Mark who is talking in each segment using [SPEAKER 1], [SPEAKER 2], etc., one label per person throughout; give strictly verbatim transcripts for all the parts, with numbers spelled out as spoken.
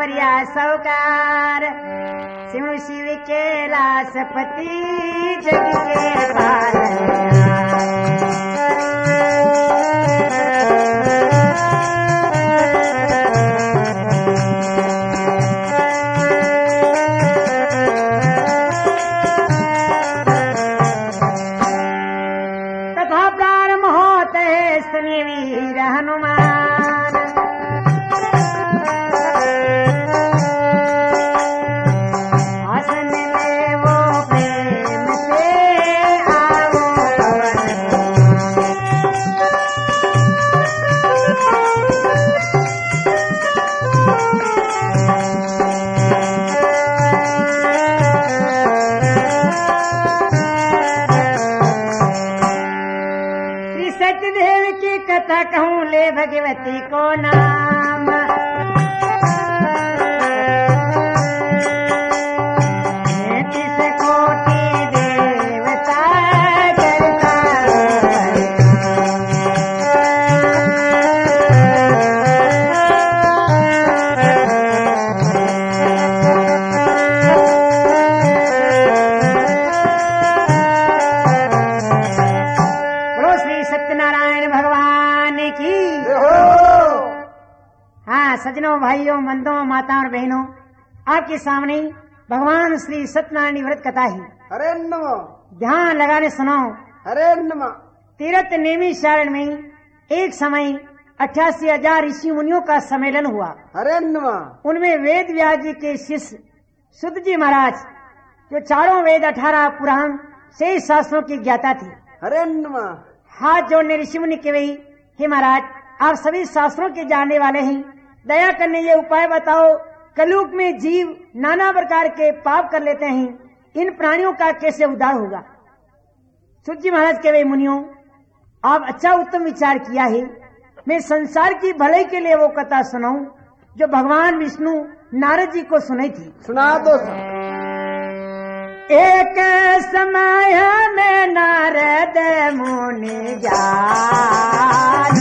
[SPEAKER 1] सावरिया सौकार शिव शिव कैलाशपति जग के पालन तथा प्रारंभ होते सनी वीर हनुमान आसन में वो प्रेम से आओ श्री सत्यदेव की कथा कहूँ ले भगवती को नाम तैंतीस कोटि देवता करता बोलो श्री सत्यनारायण भगवान की। हाँ सजनों भाइयों बंधुओं माताओं और बहनों आपके सामने भगवान श्री सत्यनारायण व्रत कथा ही
[SPEAKER 2] हरे नमः
[SPEAKER 1] ध्यान लगाने सुनो।
[SPEAKER 2] हरे नमः।
[SPEAKER 1] तीर्थ नेमी शरण में एक समय अट्ठासी हजार ऋषि मुनियों का सम्मेलन हुआ।
[SPEAKER 2] हरे नमः।
[SPEAKER 1] उनमें वेद व्यास जी के शिष्य शुद्ध जी महाराज जो चारों वेद अठारह पुराण से शास्त्रों की ज्ञाता थे।
[SPEAKER 2] हरे नमः।
[SPEAKER 1] हाथ जोड़ने ऋषि मुनि के वही हे महाराज आप सभी शास्त्रों के जानने वाले हैं, दया करने ये उपाय बताओ कलयुग में जीव नाना प्रकार के पाप कर लेते हैं, इन प्राणियों का कैसे उद्धार होगा। शुद्ध जी महाराज के वे मुनियों आप अच्छा उत्तम विचार किया है, मैं संसार की भलाई के लिए वो कथा सुनाऊं जो भगवान विष्णु नारद जी को सुनाई थी।
[SPEAKER 2] सुना दो।
[SPEAKER 1] एक समय में नारद मुनि जान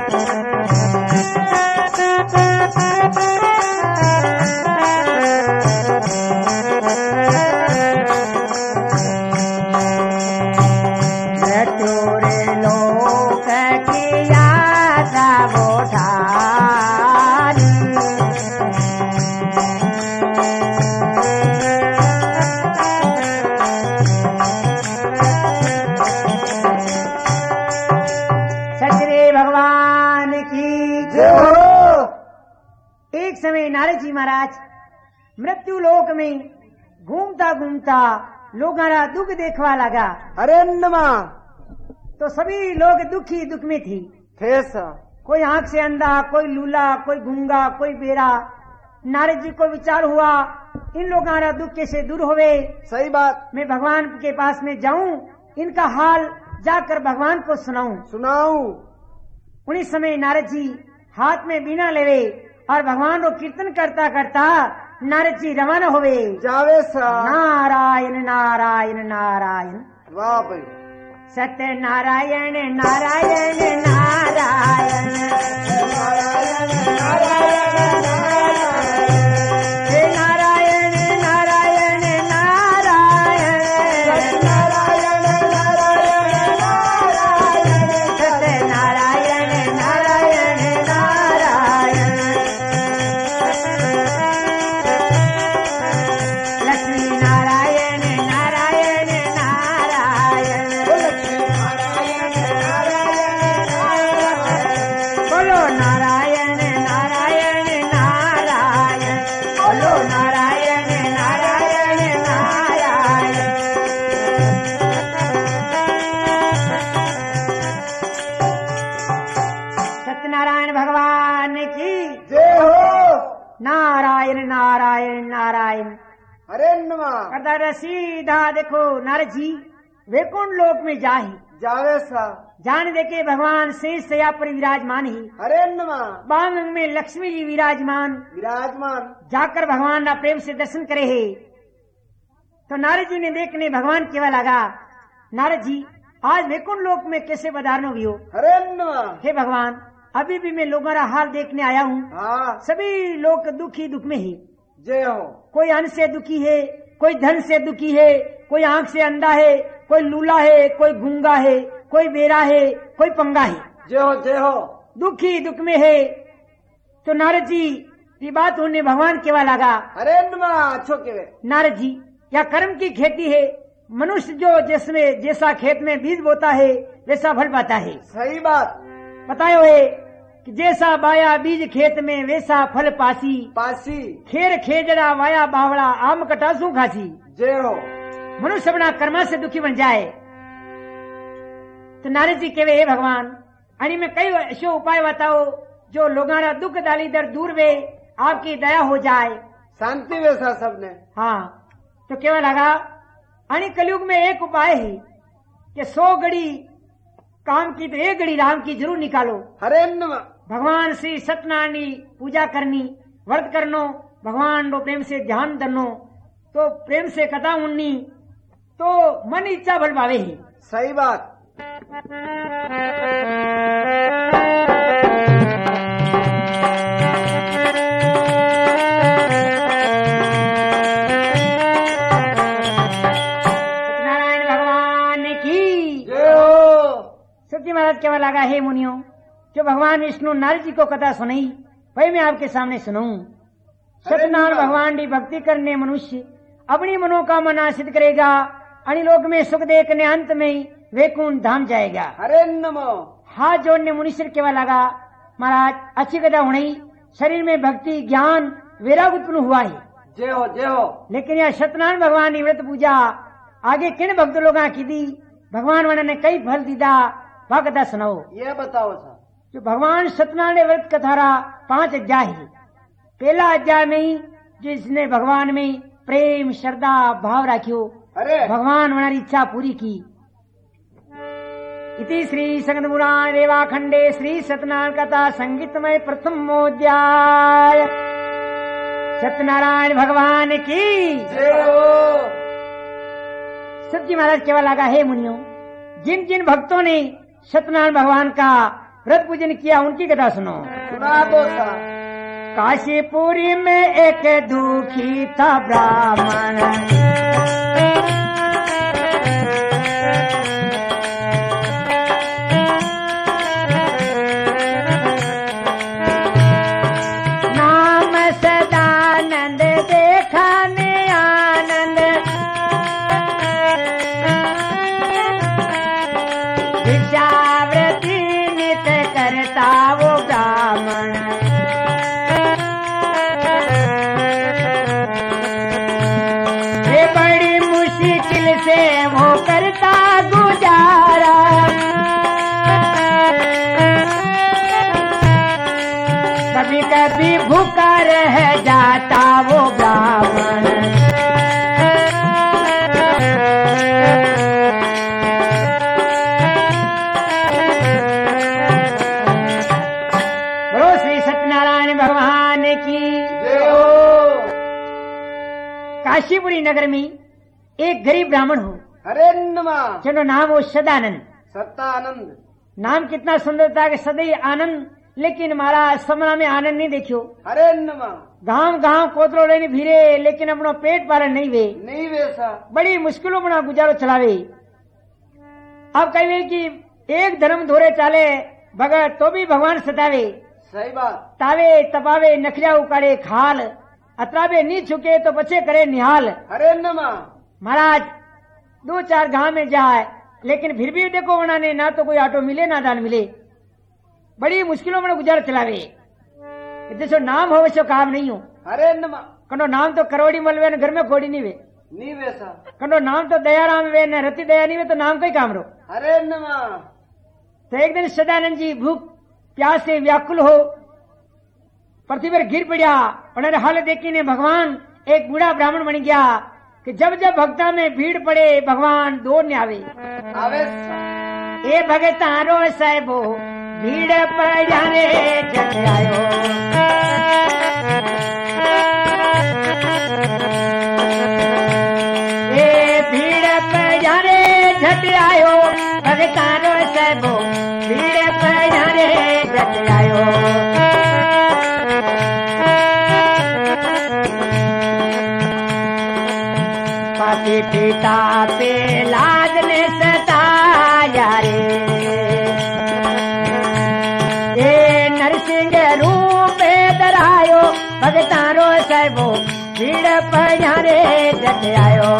[SPEAKER 1] चतुरे लोक की यात्रा वो ठानी सच्चे भगवान की जय हो। एक समय नारद जी महाराज मृत्यु लोक में घूमता घूमता लोगारा दुख देखवा लगा।
[SPEAKER 2] हरे नमः।
[SPEAKER 1] तो सभी लोग दुखी दुख में थी।
[SPEAKER 2] फेस
[SPEAKER 1] कोई आंख से अंधा, कोई लूला, कोई गूंगा, कोई बेरा। नारद जी को विचार हुआ इन लोगारा दुख कैसे दूर होवे।
[SPEAKER 2] सही बात।
[SPEAKER 1] मैं भगवान के पास में जाऊं, इनका हाल जाकर भगवान को सुनाऊं।
[SPEAKER 2] सुनाऊं।
[SPEAKER 1] उन्हीं समय नारद जी हाथ में बीना लेवे और भगवान को कीर्तन करता करता नारद जी रवाना होवे।
[SPEAKER 2] जावे सा।
[SPEAKER 1] नारायण नारायण नारायण
[SPEAKER 2] वाह भाई।
[SPEAKER 1] सत्य नारायण नारायण नारायण
[SPEAKER 2] नारायण नारायण
[SPEAKER 1] हे नारायण नारायण नारायण
[SPEAKER 2] नारायण नारायण नारायण
[SPEAKER 1] सत्य नारायण नारायण नारायण लक्ष्मी नारायण नारायण नारायण बोलो नारायण नारायण नारायण बोलो नारायण नारायण नारायण। सत्यनारायण भगवान की
[SPEAKER 2] जय हो।
[SPEAKER 1] नारायण नारायण नारायण।
[SPEAKER 2] हरे नमः।
[SPEAKER 1] करता रहा सीधा देखो नारद जी वैकुंठ लोक में जाहि
[SPEAKER 2] जावे सा।
[SPEAKER 1] जान देखे भगवान शेष सया पर विराजमान ही।
[SPEAKER 2] हरे नमः।
[SPEAKER 1] बांग में लक्ष्मी जी विराजमान।
[SPEAKER 2] विराजमान।
[SPEAKER 1] जाकर भगवान ना प्रेम से दर्शन करे है। तो नारद जी ने देखने भगवान केवल लगा नारद जी आज वैकुंठ लोक में कैसे पधारनो भी हो।
[SPEAKER 2] हरे नमः।
[SPEAKER 1] हे भगवान अभी भी मैं लोगों का हाल देखने आया हूँ।
[SPEAKER 2] हाँ
[SPEAKER 1] सभी लोग दुखी दुख में ही।
[SPEAKER 2] जय हो।
[SPEAKER 1] कोई अन्न से दुखी है, कोई धन से दुखी है, कोई आंख से अंधा है, कोई लूला है, कोई गूंगा है, कोई बेरा है, कोई पंगा है।
[SPEAKER 2] जय हो जय हो।
[SPEAKER 1] दुखी दुख में है। तो नारद जी की बात उन्हें भगवान केवा लगा।
[SPEAKER 2] अरे नमा अच्छो के
[SPEAKER 1] नारद जी, या कर्म की खेती है। मनुष्य जो जिसमें जैसा खेत में बीज बोता है वैसा फल पाता है।
[SPEAKER 2] सही बात
[SPEAKER 1] बतायो है कि जैसा बाया बीज खेत में वैसा फल पासी।
[SPEAKER 2] पासी
[SPEAKER 1] खेर खेजड़ा वाया बावड़ा आम कटासू खासी।
[SPEAKER 2] जय हो।
[SPEAKER 1] मनुष्य अपना कर्मा से दुखी बन जाए। तो नारद जी कहे, हे भगवान, अनि में कई ऐसे उपाय बताओ जो लोगों का दुख दाली दर दूर वे आपकी दया हो जाए।
[SPEAKER 2] शांति वैसा सबने।
[SPEAKER 1] हाँ, तो केवल लगा अनि कलयुग में एक उपाय है कि सौ घड़ी काम की तो एक घड़ी राम की जरूर निकालो।
[SPEAKER 2] हरे नमा।
[SPEAKER 1] भगवान श्री सत्यनारायण पूजा करनी, व्रत करनो, भगवान रो प्रेम से ध्यान धरनो, तो प्रेम से कथा उड़नी, तो मन इच्छा बल पावे ही।
[SPEAKER 2] सही बात।
[SPEAKER 1] सत्यनारायण भगवान की
[SPEAKER 2] जय हो।
[SPEAKER 1] सत्य महाराज केवल लगा, हे मुनियों, जो भगवान विष्णु नारद जी को कथा सुनाई वही मैं आपके सामने सुनाऊं। सत्यनारायण भगवान की भक्ति करने मनुष्य अपनी मनोकामना सिद्ध करेगा। अनिलोक में सुख देखने अंत में वैकुंठ धाम जाएगा।
[SPEAKER 2] हरे नमो।
[SPEAKER 1] हाथ जोड़ने मुनिश्वर केवल लगा, महाराज अच्छी कथा होनी, शरीर में भक्ति ज्ञान वैराग उत्पन्न हुआ है।
[SPEAKER 2] जय हो जय हो।
[SPEAKER 1] लेकिन यह सत्यनारायण भगवान की व्रत पूजा आगे किन भक्त लोगों की दी, भगवान वन ने कई फल दीदा, वह कथा सुनाओ।
[SPEAKER 2] ये बताओ सर।
[SPEAKER 1] जो भगवान सत्यनारायण व्रत कथारा पांच अध्याय है। पहला अध्याय में ही जिसने भगवान में प्रेम श्रद्धा भाव राखियो,
[SPEAKER 2] अरे
[SPEAKER 1] भगवान हमारी इच्छा पूरी की। इति श्री संगत पुराण रेवाखंडे श्री सत्यनारायण कथा संगीतमय प्रथमोध्याय। सत्यनारायण भगवान की
[SPEAKER 2] जय हो।
[SPEAKER 1] सत्य महाराज केवल लगा, हे मुनियों, जिन जिन भक्तों ने सत्यनारायण भगवान का व्रत पूजन किया उनकी कथा सुनो।
[SPEAKER 2] सुना दो सर।
[SPEAKER 1] काशीपुरी में एक दुखी था ब्राह्मण, नाम सदानंद देखा ने आनंद, भिक्षावृत्ति नित करता वो ब्राह्मण। ये बड़ी मुश्किल से वो करता गुजारा, कभी कभी भूखा रह जाता वो ब्राह्मण। बोलो श्री सत्यनारायण भगवान की
[SPEAKER 2] जय हो।
[SPEAKER 1] काशीपुरी नगर में एक गरीब ब्राह्मण हो,
[SPEAKER 2] हरे नमा।
[SPEAKER 1] जिनका नाम हो सदानंद।
[SPEAKER 2] सत्तानंद।
[SPEAKER 1] नाम कितना सुंदर था कि सदैव आनंद, लेकिन हमारा समना में आनंद नहीं देखियो।
[SPEAKER 2] हरे नमा।
[SPEAKER 1] गांव गांव कोतरो लेने फिरे, लेकिन अपनो पेट पालन नहीं वे।
[SPEAKER 2] नहीं वैसा।
[SPEAKER 1] बड़ी मुश्किलों बना गुजारो चलावे। अब कहे कि एक धर्म धोरे चाले भगत तो भी भगवान सतावे।
[SPEAKER 2] सही बात।
[SPEAKER 1] तावे तपावे नखरिया उकाड़े खाल, अतरावे नी छुके तो बचे करे निहाल।
[SPEAKER 2] हरे नमा।
[SPEAKER 1] महाराज दो चार गांव में जाए, लेकिन फिर भी देखो उन्होंने ना तो कोई ऑटो मिले ना दान मिले। बड़ी मुश्किलों में गुजार चलावे। जैसो नाम हो वैसो काम नहीं हो।
[SPEAKER 2] हरे नमा।
[SPEAKER 1] कनो नाम तो करोड़ी मलवे न घर में कोड़ी नहीं वे।
[SPEAKER 2] नहीं वैसा।
[SPEAKER 1] कनो नाम तो दयाराम वे न रति दया नहीं वे, तो नाम कई काम रो।
[SPEAKER 2] हरे नमा।
[SPEAKER 1] तो एक दिन सदानंद जी भूख प्यास से व्याकुल हो पृथ्वी पर गिर पड़ा। उन्होंने हाल देखी ने भगवान एक बूढ़ा ब्राह्मण बन गया कि जब जब भक्ता में भीड़ पड़े भगवान दौड़ने आवे।
[SPEAKER 2] आवे।
[SPEAKER 1] ए भगतारो साहेबो भीड़ पर जाने जग आयो, ए भीड़ पर जाने झट आयो, भगतारो साहेबो भीड़ पर जाने झट आयो। पति पिता पे लाज ने सताया रे, ये नरसिंह रूप धरायो भगतारो सबो भीड़ पजारे जट आयो।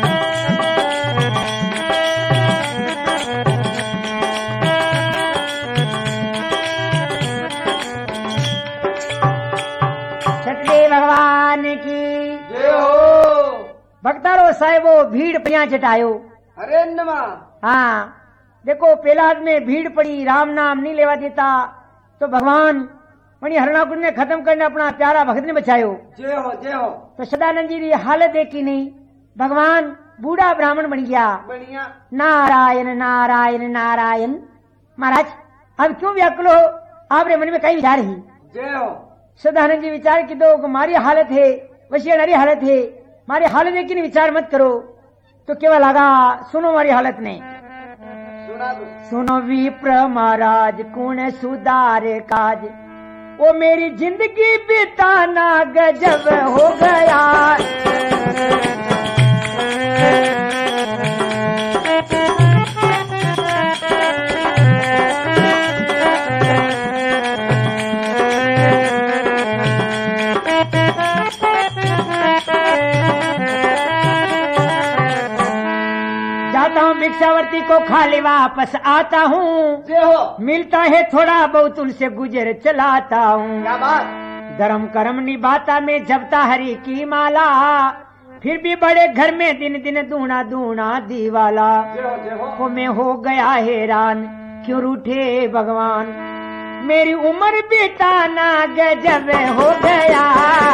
[SPEAKER 1] छठे भगवान की
[SPEAKER 2] जय हो।
[SPEAKER 1] भक्तारो साहेबो भीड़ पिया चटायो।
[SPEAKER 2] हरे नमा।
[SPEAKER 1] हाँ देखो पेलाद में भीड़ पड़ी, राम नाम नहीं लेवा देता तो भगवान वही हरणाकुंड ने खत्म करने अपना प्यारा भक्त ने बचायो।
[SPEAKER 2] जय हो जय हो।
[SPEAKER 1] तो सदानंद जी की हालत देखी नहीं, भगवान बूढ़ा ब्राह्मण बन गया।
[SPEAKER 2] बढ़िया।
[SPEAKER 1] नारायण नारायण नारायण। महाराज अब क्यों व्याकुल हो, आपरे मन में कई विचार ही।
[SPEAKER 2] जय हो।
[SPEAKER 1] सदानंद जी विचार की दो हमारी हालत है वैसी हमारी हालत है, हमारी हालत है कि नहीं विचार मत करो। तो केवल लगा सुनो हमारी हालत ने।
[SPEAKER 2] सुना दो।
[SPEAKER 1] सुनो विप्र महाराज कौन सुधार काज, वो मेरी जिंदगी बिताना गजब हो गया। जाता हूँ भिक्षावर्ती को खाली वापस आता हूँ,
[SPEAKER 2] जय हो।
[SPEAKER 1] मिलता है थोड़ा बहुत उनसे गुजर चलाता हूँ।
[SPEAKER 2] क्या बात।
[SPEAKER 1] धर्म कर्म निभाता में जपता हरि की माला, फिर भी बड़े घर में दिन दिन दूना दूना दीवाला।
[SPEAKER 2] जय हो जय हो।
[SPEAKER 1] को मैं हो गया हैरान क्यों रूठे भगवान, मेरी उम्र बिताना गजब हो गया।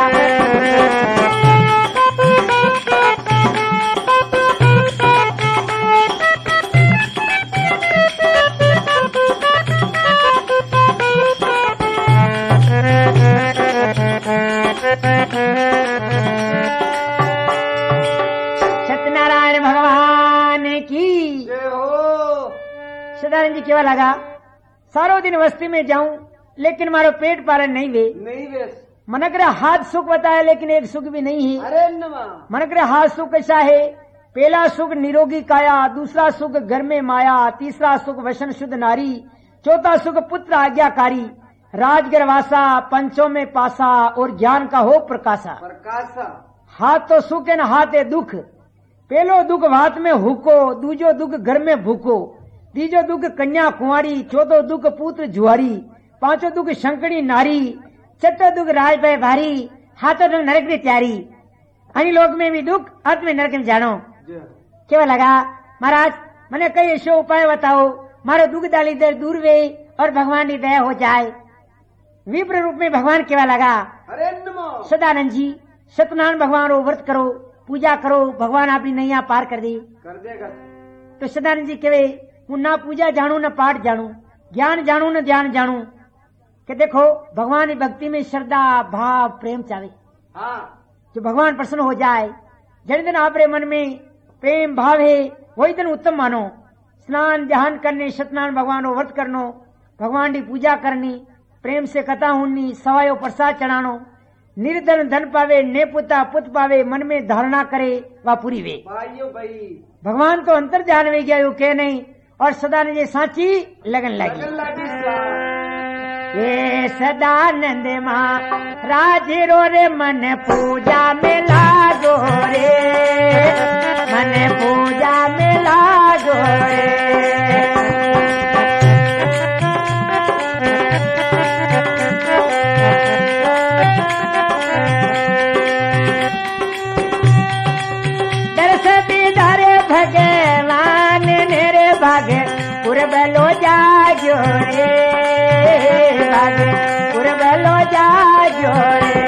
[SPEAKER 1] सत्यनारायण भगवान की
[SPEAKER 2] जय हो।
[SPEAKER 1] सदानंद जी केवल लगा सारो दिन वस्ती में जाऊं लेकिन मारो पेट पालन नहीं वे।
[SPEAKER 2] नहीं वेश।
[SPEAKER 1] मन करे हाथ सुख बताया लेकिन एक सुख भी नहीं है।
[SPEAKER 2] हरे नमा।
[SPEAKER 1] मन करे हाथ सुख कैसा है, पहला सुख निरोगी काया, दूसरा सुख घर में माया, तीसरा सुख वशन शुद्ध नारी, चौथा सुख पुत्र आज्ञाकारी, राजगरवासा, पंचों में पासा और ज्ञान का हो प्रकाशा।
[SPEAKER 2] प्रकाशा।
[SPEAKER 1] हाथ तो सुख है न हाथ है दुख, पहलो दुख हाथ में हुको, दूजो दुख घर में भूको, तीजो दुख कन्या कुंवारी, चौथो दुख पुत्र जुआरी, पांचो दुख शंकड़ी नारी, छठो दुख राज पे भारी, हाथों दुख नरक की तैयारी। अन्य लोक में भी दुख अंत में नरक में जानो। केवल लगा महाराज मैंने कई ऐसे उपाय बताओ मारो दुख दाली दर दूर वे और भगवान की दया हो जाए। विप्र रूप में भगवान केवल लगा।
[SPEAKER 2] हरे नमो।
[SPEAKER 1] सदानंद जी सत्यनारायण भगवान रो व्रत करो, पूजा करो, भगवान आपकी नैया पार कर दे।
[SPEAKER 2] कर देगा।
[SPEAKER 1] तो सदानंद जी कहे हूँ ना पूजा जानू न पाठ जानू, ज्ञान जानू न ध्यान जानू, कि देखो भगवान की भक्ति में श्रद्धा भाव प्रेम चाहे।
[SPEAKER 2] हाँ।
[SPEAKER 1] जो भगवान प्रसन्न हो जाए, जिन दिन आपरे मन में प्रेम भाव है वही दिन उत्तम मानो। स्नान ध्यान करने, सत्यनारायण भगवान को व्रत करनो, भगवान की पूजा करनी, प्रेम से कथा हुननी, सवायो प्रसाद चढ़ानो, निर्धन धन पावे, ने पुता पुत पावे, मन में धारणा करे वह पूरी वे।
[SPEAKER 2] भाइयों भाई
[SPEAKER 1] भगवान तो अंतर ध्यान में गया के नहीं, और सदानंद जी सांची लगन लगी।
[SPEAKER 2] लगन लगी।
[SPEAKER 1] ये सदानंद माँ राज रो रे मन पूजा में लागो रे, मन पूजा में लागो रे। दर्श बिधारे भगवान मेरे भागे पुरबलो जागो रे, भागे पुरबलो जागो रे।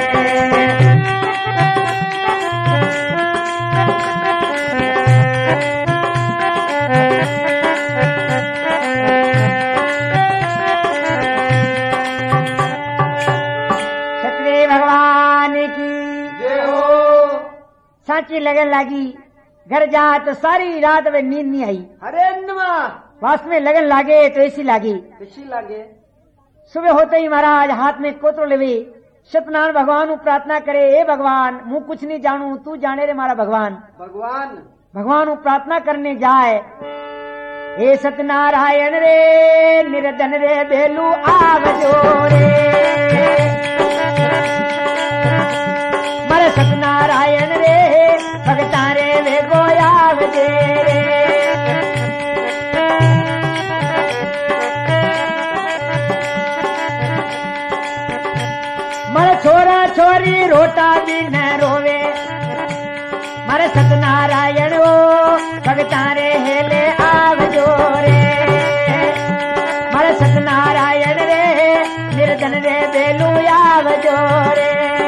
[SPEAKER 1] सतवे भगवान की
[SPEAKER 2] जय हो।
[SPEAKER 1] सांची लगन लगी। घर जा तो सारी रात में नींद नहीं आई।
[SPEAKER 2] हरे नमा।
[SPEAKER 1] वास में लगन लागे तो ऐसी लागी।
[SPEAKER 2] खुशी लागे।
[SPEAKER 1] सुबह होते ही महाराज हाथ में कोतरो लेवे सत्यनारायण भगवान को प्रार्थना करे, हे भगवान मु कुछ नहीं जानू, तू जाने रे मारा भगवान।
[SPEAKER 2] भगवान
[SPEAKER 1] भगवान को प्रार्थना करने जाए, हे सत्यनारायण रे निर्धन रे बेलू आवजो रे, मारे सत्यनारायण रे भगता रे वे गोयावजे रे। मारे छोरा छोरी रोटा भी न रोवे, मारे सत्यनारायण ओ भगता रे हेले आवजो रे, मारे सत्यनारायण रे निर्धन रे बेलू आवजो रे।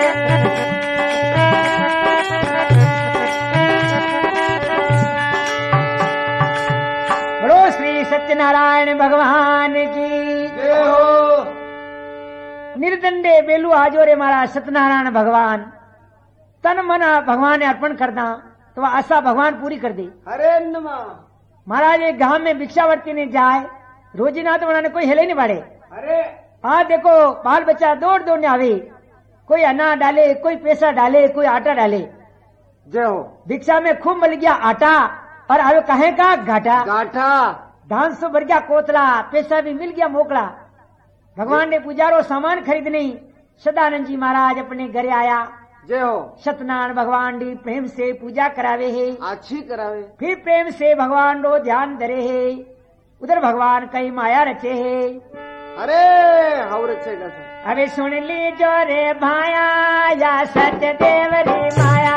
[SPEAKER 1] बोलो श्री सत्यनारायण भगवान की
[SPEAKER 2] जय हो।
[SPEAKER 1] निर्दंडे बेलू आजो रे मारा सत्यनारायण भगवान, तन मन भगवान ने अर्पण करना तो वह आशा भगवान पूरी कर दे।
[SPEAKER 2] हरे नमा
[SPEAKER 1] महाराज एक गांव में भिक्षावर्ती ने जाए, रोजी नाथ बनाने कोई हेले नहीं बाड़े।
[SPEAKER 2] अरे
[SPEAKER 1] आज देखो बाल बच्चा दौड़ दौड़ने आवे, कोई अनाज डाले, कोई पैसा डाले, कोई आटा डाले।
[SPEAKER 2] जय हो।
[SPEAKER 1] भिक्षा में खूब मिल गया आटा और आवे कहे का घाटा,
[SPEAKER 2] गाठा
[SPEAKER 1] धान सो भर गया कोतला, पैसा भी मिल गया मोकला। भगवान ने पुजारो सामान खरीदने सदानंद जी महाराज अपने घरे आया।
[SPEAKER 2] जय हो।
[SPEAKER 1] सत्यनारायण भगवान डी प्रेम से पूजा करावे है,
[SPEAKER 2] अच्छी करावे,
[SPEAKER 1] फिर प्रेम से भगवान रो ध्यान धरे है। उधर भगवान कई माया रचे है।
[SPEAKER 2] अरे हाउ रचेगा सर।
[SPEAKER 1] अबे सुन ली जो रे भाया या सत्य देवरी माया,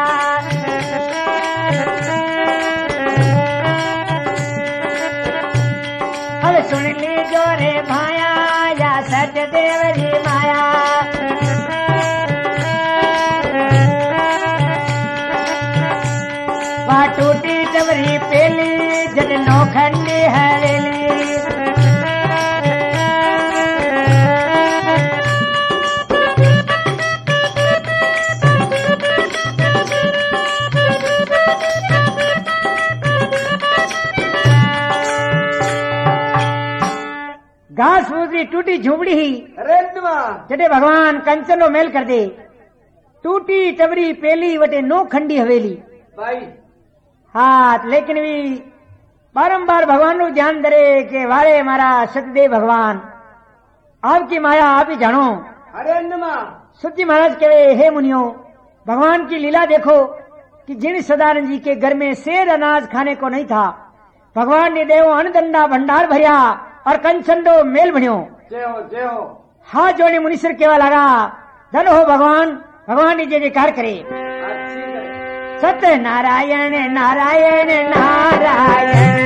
[SPEAKER 1] अबे सुन ली जो रे भाया या सत्य देवरी माया। वहाँ टूटी टवरी पेली जद नौखंडी हवेली, घास फूसी टूटी झूपड़ी ही
[SPEAKER 2] अरे नमा
[SPEAKER 1] जटे भगवान कंचन नो मेल कर दे। टूटी टवरी पेली वटे नो खंडी हवेली।
[SPEAKER 2] भाई
[SPEAKER 1] हाँ लेकिन भी बारंबार भगवान नु ध्यान धरे के वारे मारा सतदेव भगवान आपकी माया आप ही जानो।
[SPEAKER 2] अरे नमा
[SPEAKER 1] सुखजी महाराज कहे, हे मुनियो भगवान की लीला देखो कि जिन सदानंद जी के घर में शेर अनाज खाने को नहीं था, भगवान ने देव अनदंडा भंडार भरिया और कंचंडो मेल बनियो।
[SPEAKER 2] जय हो जय हो।
[SPEAKER 1] हाथ जोड़े मुनीश्वर केवा लगा, धन हो भगवान। भगवान ने जय जयकार करे।
[SPEAKER 2] अच्छी करे।
[SPEAKER 1] सत्य नारायण नारायण नारायण,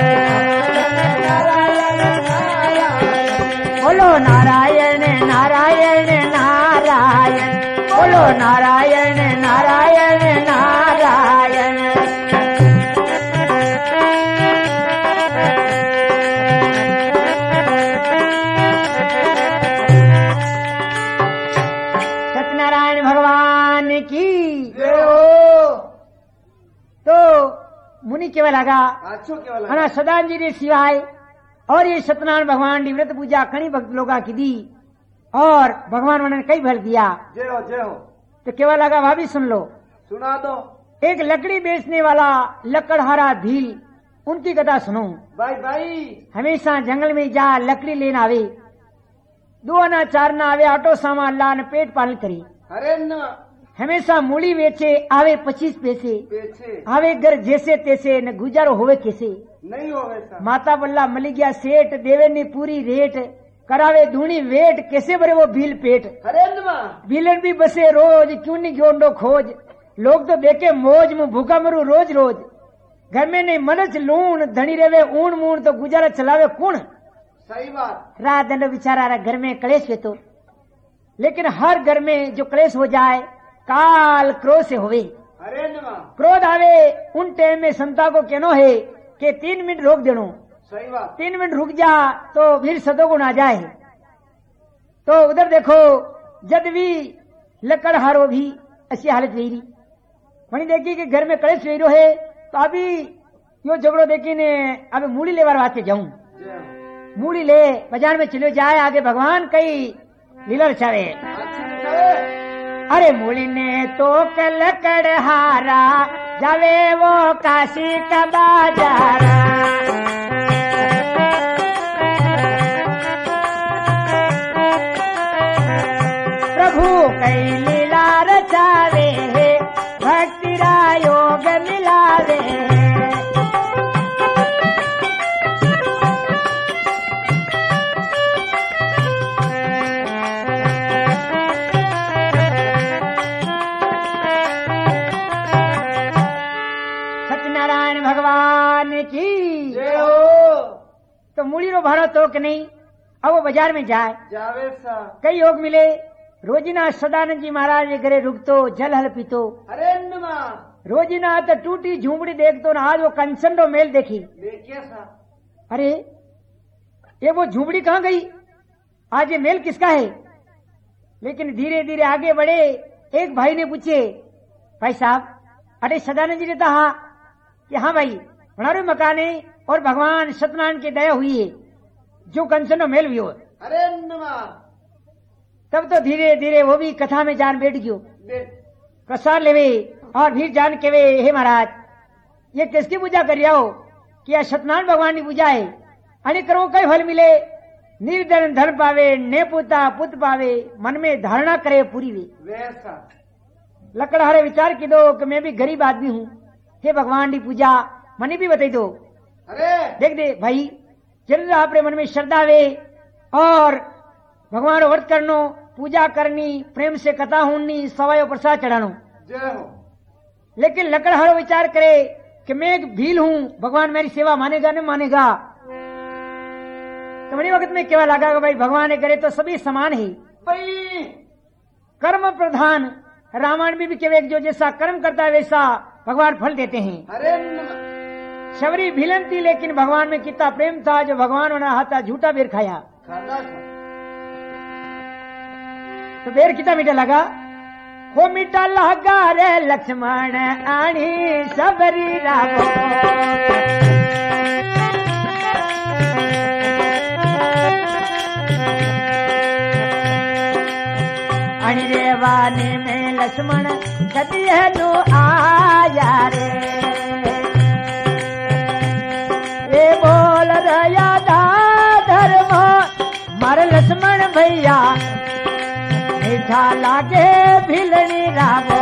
[SPEAKER 1] बोलो नारायण नारायण नारायण, बोलो नारायण नारायण नारायण। सत्यनारायण भगवान की
[SPEAKER 2] जय हो।
[SPEAKER 1] तो मुनि केवल लगा
[SPEAKER 2] अच्छो केवल
[SPEAKER 1] अना सदान जी ने सिवाय और ये सत्यनारायण भगवान की व्रत पूजा कई भक्त लोगा की दी और भगवान उन्होंने कई फल दिया।
[SPEAKER 2] जय हो जय हो।
[SPEAKER 1] तो केवल लगा वह भी सुन लो।
[SPEAKER 2] सुना दो।
[SPEAKER 1] एक लकड़ी बेचने वाला लकड़हारा भील, उनकी कथा सुनो।
[SPEAKER 2] भाई भाई
[SPEAKER 1] हमेशा जंगल में जा लकड़ी लेना आवे, दो आना चार ना आवे, ऑटो सामान लान पेट पालन करी।
[SPEAKER 2] अरे न
[SPEAKER 1] हमेशा मूली बेचे आवे पच्चीस पैसे,
[SPEAKER 2] पीछे
[SPEAKER 1] आवे घर जैसे तैसे न गुजारो होवे कैसे।
[SPEAKER 2] नहीं हो वैसा।
[SPEAKER 1] माता बल्ला मली गया सेठ, देवे ने पूरी रेट, करावे धूनी वेट, कैसे भरे वो भील पेट।
[SPEAKER 2] अरे नमा
[SPEAKER 1] भीलन भी बसे रोज, क्यों नहीं ग्योंडो खोज, लोग तो देखे मौज में भूखा मरू रोज रोज। घर में नहीं मनच लूण, धनी रेवे ऊन मूण, तो गुजारा चलावे कौन।
[SPEAKER 2] सही बात।
[SPEAKER 1] रात दंड बिचारा घर में कलेश है तो, लेकिन हर घर में जो कलेश हो जाए काल क्रोध से होवे।
[SPEAKER 2] अरे नमा
[SPEAKER 1] क्रोध आवे उन टाइम में संता को कहनो है कि तीन मिनट रोक देनो,
[SPEAKER 2] सही बात।
[SPEAKER 1] तीन मिनट रुक जा तो फिर सदोगुण आ जाए। तो उधर देखो जद भी लकड़हारो भी अच्छी हालत हुई रही, वही देखी कि घर में कलेश हुई है, तो अभी यो झगड़ो देखी ने अभी मूली लेवार वास्ते जाऊं।
[SPEAKER 2] जय हो।
[SPEAKER 1] मूड़ी ले बाजार में चलो जाए आगे भगवान कई लीला रचावे।
[SPEAKER 2] अच्छी बताए।
[SPEAKER 1] अरे मूड़ी ने तो कल कड़हारा जावे वो काशी का बाजारा। प्रभु कई लीला रचावे भक्ति रा योग मिलावे। सत्यनारायण भगवान की
[SPEAKER 2] जय हो।
[SPEAKER 1] तो मूड़ी रो भाड़ो तो कि नहीं। अब वो बाजार में जाए
[SPEAKER 2] जावे सा।
[SPEAKER 1] कई योग मिले। रोजिना सदानंद जी महाराज के घरे रुकतो जल हल पीतो।
[SPEAKER 2] अरे नमा
[SPEAKER 1] रोजिना तो टूटी झूमड़ी देखतो ना आज वो कंचन रो मेल देखी।
[SPEAKER 2] देखिए सा।
[SPEAKER 1] अरे ये वो झूमड़ी कहाँ गई, आज ये मेल किसका है। लेकिन धीरे धीरे आगे बढ़े। एक भाई ने पूछे भाई साहब अरे सदानंद जी ने कहा कि हाँ भाई हमारे मकान है और भगवान सत्यनारायण की दया हुई है जो कंचन रो मेल हुई हो।
[SPEAKER 2] अरे नमा
[SPEAKER 1] तब तो धीरे धीरे वो भी कथा में जान बैठ गयो।
[SPEAKER 2] देख
[SPEAKER 1] प्रसाद लेवे और फिर जान के वे हे महाराज ये किसकी पूजा कर रहा हो कि यह सत्यनारायण भगवान की पूजा है। अने करो कई फल मिले। निर्धन धन पावे ने पुता पुत पावे मन में धारणा करे पूरी वे।
[SPEAKER 2] वैसा।
[SPEAKER 1] लकड़हारे विचार की दो कि मैं भी गरीब आदमी हूँ। हे भगवान की पूजा मने भी बताई दो।
[SPEAKER 2] अरे
[SPEAKER 1] देख दे भाई जरूर आपरे मन में श्रद्धा वे और भगवान व्रत करनो पूजा करनी प्रेम से कथा होनी सवायो प्रसाद चढ़ानो।
[SPEAKER 2] जय हो।
[SPEAKER 1] लेकिन लकड़हारो विचार करे कि मैं एक भील हूँ भगवान मेरी सेवा मानेगा नहीं मानेगा। तो बड़ी वक्त में केवल लगा कि भाई भगवान ने करे तो सभी समान ही
[SPEAKER 2] भाई
[SPEAKER 1] कर्म प्रधान। रामायण में भी केवल जो जैसा कर्म करता है वैसा भगवान फल देते हैं।
[SPEAKER 2] अरे नमा
[SPEAKER 1] शबरी भिलन थी लेकिन भगवान में कितना प्रेम था जो भगवान ने हाथा झूठा बेर खाया
[SPEAKER 2] खाना खा।
[SPEAKER 1] तो बेर कितना मीठा लगा। हो मीठा लगा रे लक्ष्मण आनी सबरी राघो। अणि रे वानी में लक्ष्मण कति है नो आया रे। ये बोल रया दा धर्म मारे लक्ष्मण भैया मीठा लागे भिलनी रागो।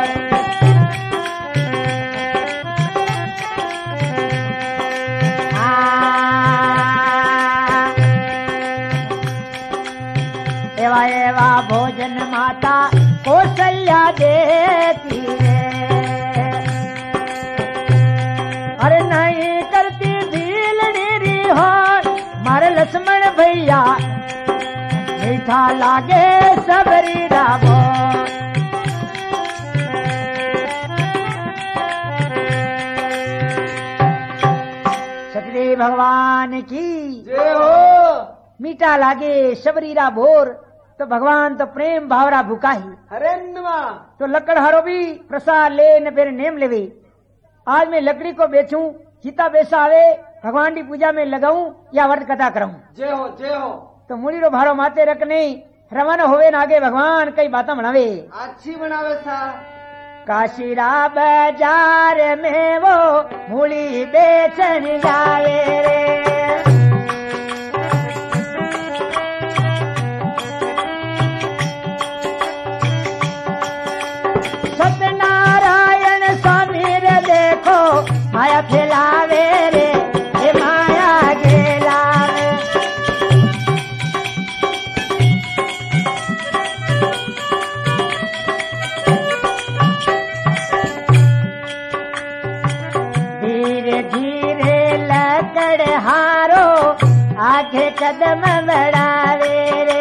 [SPEAKER 1] एवा एवा भोजन माता कौशल्या देती है। अरे नहीं करती भीलनी री हो मारे लक्ष्मण भैया मीठा लागे सबरी रागो। सतदेव भगवान की
[SPEAKER 2] जय हो।
[SPEAKER 1] मीठा लागे सबरीरा भोर तो भगवान तो प्रेम भावरा भूखा ही।
[SPEAKER 2] अरे नमा
[SPEAKER 1] तो लकड़हारो भी प्रसाद ले न फिर नेम लेवे। आज मैं लकड़ी को बेचूं चिता बेचा आवे भगवान की पूजा में लगाऊं या व्रत कथा कराऊं।
[SPEAKER 2] जय हो जय हो।
[SPEAKER 1] तो मुड़ी रो भारो माते रखने रवाना होवे न आगे भगवान कई बातें बनावे।
[SPEAKER 2] अच्छी बनावे सा।
[SPEAKER 1] काशीरा बाजार में वो मूली बेचन जाए रे। सत्यनारायण स्वामी रे देखो माया फैलावे रे हे माया गेलावे। धीरे धीरे लकड़हारो आगे कदम बढ़ावे रे।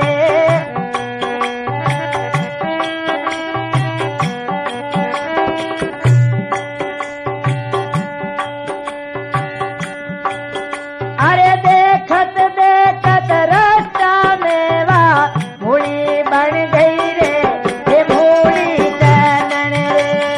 [SPEAKER 1] अरे देखत देखत रास्ता मेवा मूली बन गई रे हे मूली चनन रे।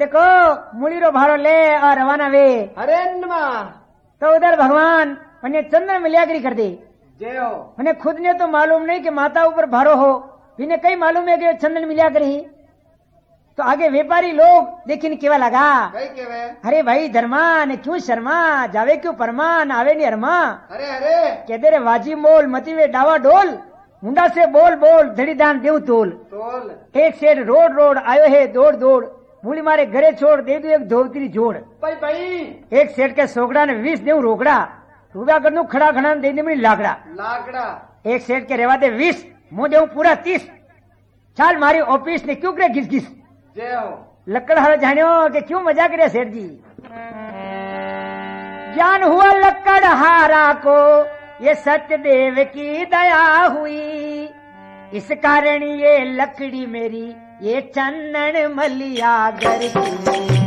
[SPEAKER 1] देखो मुड़ी रो भारो ले और रवाना वे।
[SPEAKER 2] अरे नमा
[SPEAKER 1] तो उधर भगवान उन्हें चंदन मिल्यागरी कर दे।
[SPEAKER 2] जय हो।
[SPEAKER 1] उन्हें खुद ने तो मालूम नहीं कि माता ऊपर भारो हो, इन्हें कई मालूम है कि चंदन मिल्यागरी। तो आगे व्यापारी लोग देखिन केवा लगा,
[SPEAKER 2] कई केवे
[SPEAKER 1] अरे भाई धर्मा ने क्यों शर्मा, जावे क्यों परमान, आवे नहीं हरमा।
[SPEAKER 2] अरे अरे
[SPEAKER 1] कहते रे वाजी मोल मती वे डावा डोल, मुंडा से बोल बोल धड़ी दान देव तोल।
[SPEAKER 2] तोल
[SPEAKER 1] एक सेठ रोड रोड आयो है दौड़ दौड़, मूली मारे घरे छोड़ दे दू एक धोवती जोड़।
[SPEAKER 2] भाई भाई
[SPEAKER 1] एक सेठ के सोगड़ा ने विष देव रोकड़ा, रूबा कर दू खड़ा खड़ा दे दे मेरी लाकड़ा।
[SPEAKER 2] लाकड़ा
[SPEAKER 1] एक सेठ के रेवा दे विष, मुंह देव पूरा तीस, चाल मारी ऑफिस ने क्यों करे घिस घिस।
[SPEAKER 2] जय हो।
[SPEAKER 1] लक्कड़ हर जानियो कि क्यों मजा करे सेठ जी। ज्ञान हुआ लक्कड़ हारा को ये सत्यदेव की दया हुई, इस कारण ये लकड़ी मेरी ये चंदन मलियागर की।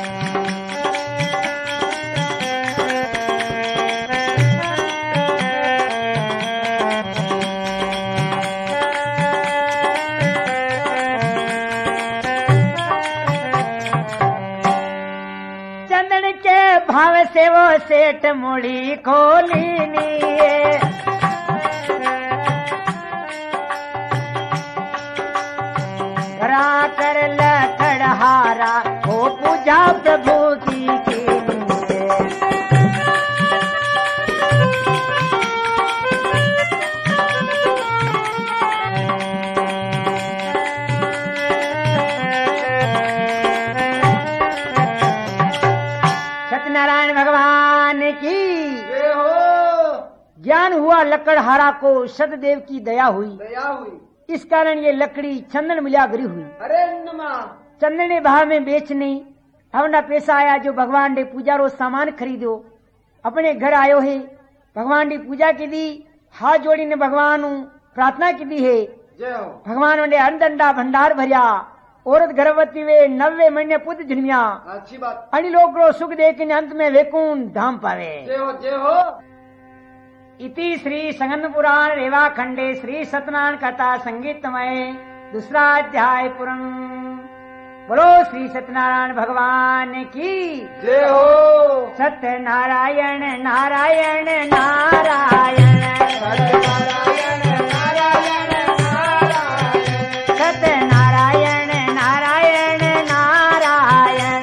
[SPEAKER 1] चंदन के भाव से वो सेठ मुड़ी खोली नी, कर लकड़हारा हो पूजा प्रभु की की। सत्यनारायण भगवान की
[SPEAKER 2] जय हो।
[SPEAKER 1] ज्ञान हुआ लकड़हारा को सतदेव की दया हुई,
[SPEAKER 2] दया हुई,
[SPEAKER 1] इस कारण ये लकड़ी चंदन मिल्यागरी हुई।
[SPEAKER 2] अरे नमा
[SPEAKER 1] चंदन ने भाव में बेचनी, अपना पैसा आया जो भगवान ने पूजा रो सामान खरीदो, अपने घर आयो है भगवान की पूजा की दी, हाथ जोड़ी ने भगवान प्रार्थना की दी है।
[SPEAKER 2] जय हो।
[SPEAKER 1] भगवान ने अनदंडा भंडार भरिया, औरत गर्भवती वे नब्बे महीने पुत्र जन्मिया,
[SPEAKER 2] अच्छी बात।
[SPEAKER 1] अणी लोग रो सुख देख अंत में वेकुंठ धाम पावे।
[SPEAKER 2] जय हो जय हो।
[SPEAKER 1] इति श्री संगन पुराण रेवा खंडे श्री सत्यनारायण कथा संगीतमय दूसरा अध्याय पूर्ण। बोलो श्री सत्यनारायण भगवान की
[SPEAKER 2] जय हो।
[SPEAKER 1] सत्यनारायण नारायण नारायण
[SPEAKER 2] सत्यनारायण नारायण नारायण
[SPEAKER 1] सत्यनारायण नारायण नारायण।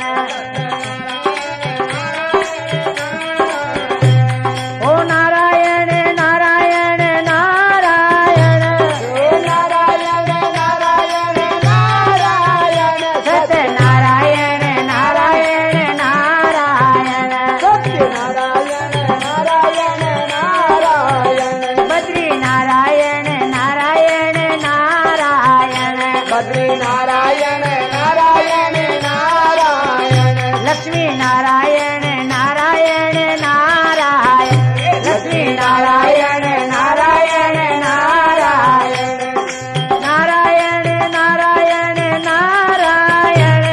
[SPEAKER 1] ओ नारायण नारायण नारायण
[SPEAKER 2] ओ नारायण नारायण नारायण
[SPEAKER 1] सत्यनारायण नारायण नारायण
[SPEAKER 2] सत्यनारायण नारायण नारायण
[SPEAKER 1] बद्री नारायण नारायण नारायण
[SPEAKER 2] बद्री नारायण नारायण नारायण
[SPEAKER 1] लक्ष्मी नारायण नारायण नारायण लक्ष्मी नारायण नारायण नारायण नारायण नारायण नारायण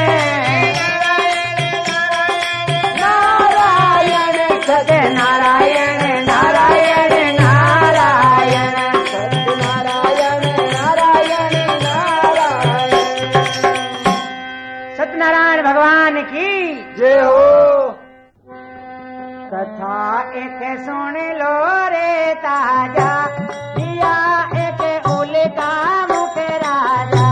[SPEAKER 2] नारायण
[SPEAKER 1] सत्यनारायण नारायण नारायण
[SPEAKER 2] सत्यनारायण नारायण नारायण।
[SPEAKER 1] सत्यनारायण भगवान की
[SPEAKER 2] जय हो।
[SPEAKER 1] कथा एक सुन लो रे ताजा, दिया एक उल्का मुख राजा।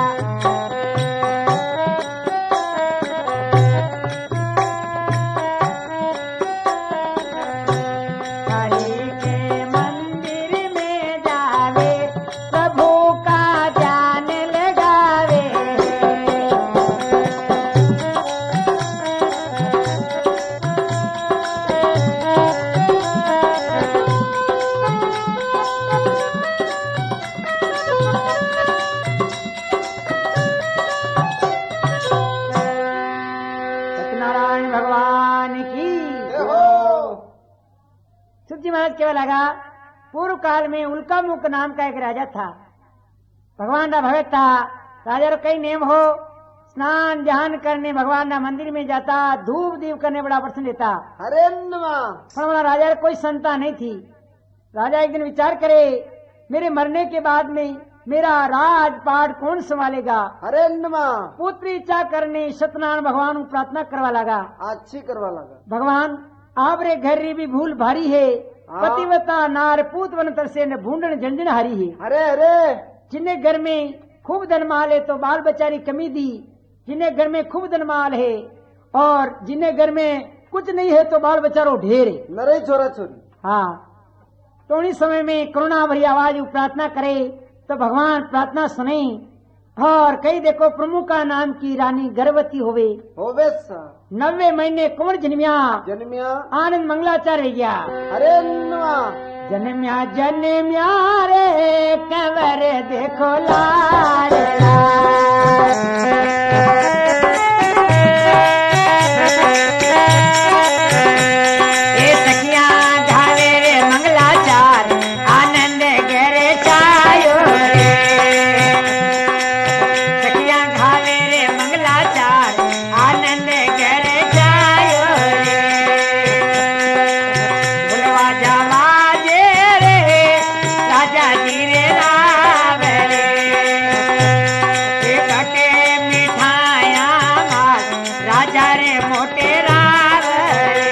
[SPEAKER 1] हरि के मंदिर में जावे, प्रभु का ध्यान लगावे। सत्यनारायण भगवान की
[SPEAKER 2] जय हो।
[SPEAKER 1] सुखजी महाराज केवल लगा, पूर्व काल में उल्कामुख नाम का एक राजा था, भगवान का भगत था। राजा रो कई नेम हो, स्नान ध्यान करने भगवान ना मंदिर में जाता, धूप दीप करने बड़ा प्रसन्न लेता।
[SPEAKER 2] हरे नमा
[SPEAKER 1] पर हमारा राजा कोई संता नहीं थी। राजा एक दिन विचार करे, मेरे मरने के बाद में मेरा राजपाट कौन संभालेगा।
[SPEAKER 2] अरे नमा
[SPEAKER 1] पुत्र इच्छा करने सत्यनारायण भगवान को प्रार्थना करवा लगा।
[SPEAKER 2] अच्छी करवा लगा।
[SPEAKER 1] भगवान आप रे घर री भी भूल भारी है।
[SPEAKER 2] हाँ।
[SPEAKER 1] पतिव्रता नार पूत वन तरसे न भूंडन झंझन हारी है।
[SPEAKER 2] अरे अरे
[SPEAKER 1] जिन्हें घर में खूब धनमाल है तो बाल बच्चारी कमी दी। जिन्हें घर में खूब धनमाल है और जिन्हें घर में कुछ नहीं है तो बाल बच्चारो ढेर है।
[SPEAKER 2] नरे छोरा छोरी।
[SPEAKER 1] हाँ, तो इस समय में करुणा भरी आवाज प्रार्थना करे तो भगवान प्रार्थना सुने और कई देखो प्रमुख का नाम की रानी गर्भवती होवे
[SPEAKER 2] होवे सा
[SPEAKER 1] नब्बे महीने कुंवर जन्मिया
[SPEAKER 2] जन्मिया
[SPEAKER 1] आनंद मंगलाचार्य गया।
[SPEAKER 2] अरे नमा
[SPEAKER 1] जन्म्या जन्म्या रे कंवर देखो लाडला। ए सखिया घावे रे मंगलाचार आनंद घरे छायो रे। सखिया घावे रे मंगलाचार आनंद घरे छायो रे। बुलवा जावा राजा जी रे राव रे कटे मिठाया माल राजा रे मोटे राव रे।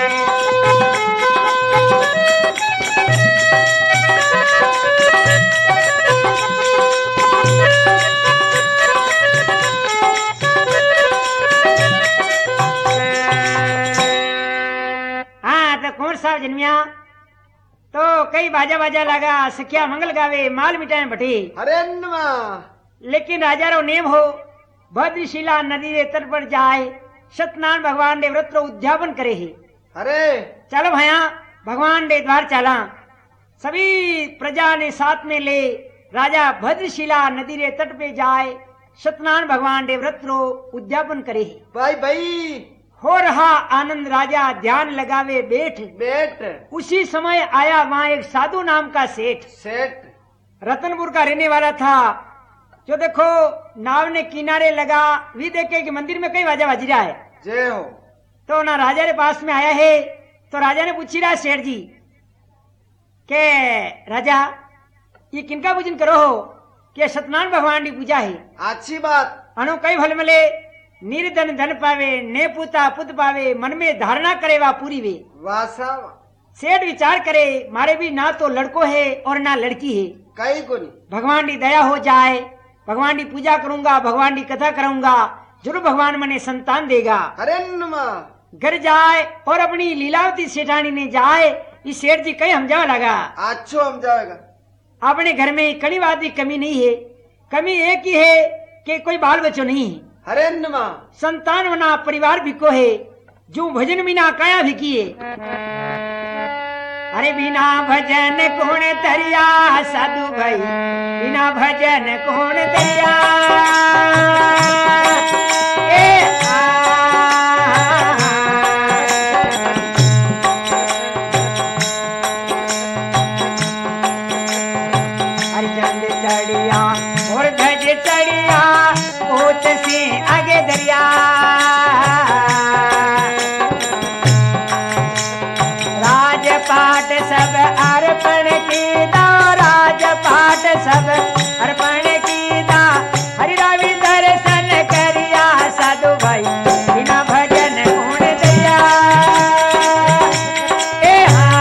[SPEAKER 1] हाँ तो कौन सा जन्मिया तो कई बाजा बाजा लगा सखिया मंगल गावे माल मिटाए बटे।
[SPEAKER 2] अरे नमा
[SPEAKER 1] लेकिन राजा रो नेम हो भद्रशिला नदी के तट पर जाए सत्यनारायण भगवान ने व्रत रो उद्यापन करे है।
[SPEAKER 2] अरे
[SPEAKER 1] चलो भैया भगवान ने द्वार चला सभी प्रजा ने साथ में ले राजा भद्रशिला नदी के तट पे जाए सत्यनारायण भगवान ने व्रत रो उद्यापन करे है।
[SPEAKER 2] भाई भाई
[SPEAKER 1] हो रहा आनंद राजा ध्यान लगावे बैठ
[SPEAKER 2] बेट
[SPEAKER 1] उसी समय आया वहाँ एक साधु नाम का सेठ
[SPEAKER 2] सेठ
[SPEAKER 1] रतनपुर का रहने वाला था। जो देखो नाव ने किनारे लगा भी देखे कि मंदिर में कई बाजा बज रहा है।
[SPEAKER 2] जय हो।
[SPEAKER 1] तो ना राजा के पास में आया है तो राजा ने पूछी रहा सेठ जी के राजा ये किनका पूजन करो हो कि सत्यनारायण भगवान की पूजा है।
[SPEAKER 2] अच्छी बात।
[SPEAKER 1] अनु कई भल मिले निर्धन धन पावे ने पुता पुत पावे मन में धारणा करे वा पूरी वे।
[SPEAKER 2] वासा
[SPEAKER 1] सेठ विचार करे मारे भी ना तो लड़को है और ना लड़की है।
[SPEAKER 2] कई को नहीं
[SPEAKER 1] भगवान की दया हो जाए भगवान की पूजा करूंगा भगवान की कथा करूंगा जरूर भगवान मने संतान देगा।
[SPEAKER 2] अरे नमा
[SPEAKER 1] घर जाए और अपनी लीलावती सेठानी ने जाए इस सेठ जी कहीं हम जावा लगा
[SPEAKER 2] अच्छो हम जाएगा।
[SPEAKER 1] अपने घर में कड़ी बात की कमी नहीं है। कमी एक ही है कि कोई बाल बच्चों नहीं है।
[SPEAKER 2] अरे नमा
[SPEAKER 1] संतान बना परिवार भिको है जो भजन बिना काया भिकी है। अरे बिना भजन कौन तरिया साधु भाई बिना भजन कौन तरिया। ए अरे चंद चढ़िया और धज चढ़िया ऊंच से आगे दरिया। राजपाट सब अर्पण की दा राजपाट सब अर्पण की दा हरि रवि दर्शन करिया साधु भाई बिना भजन कौन दरिया। ए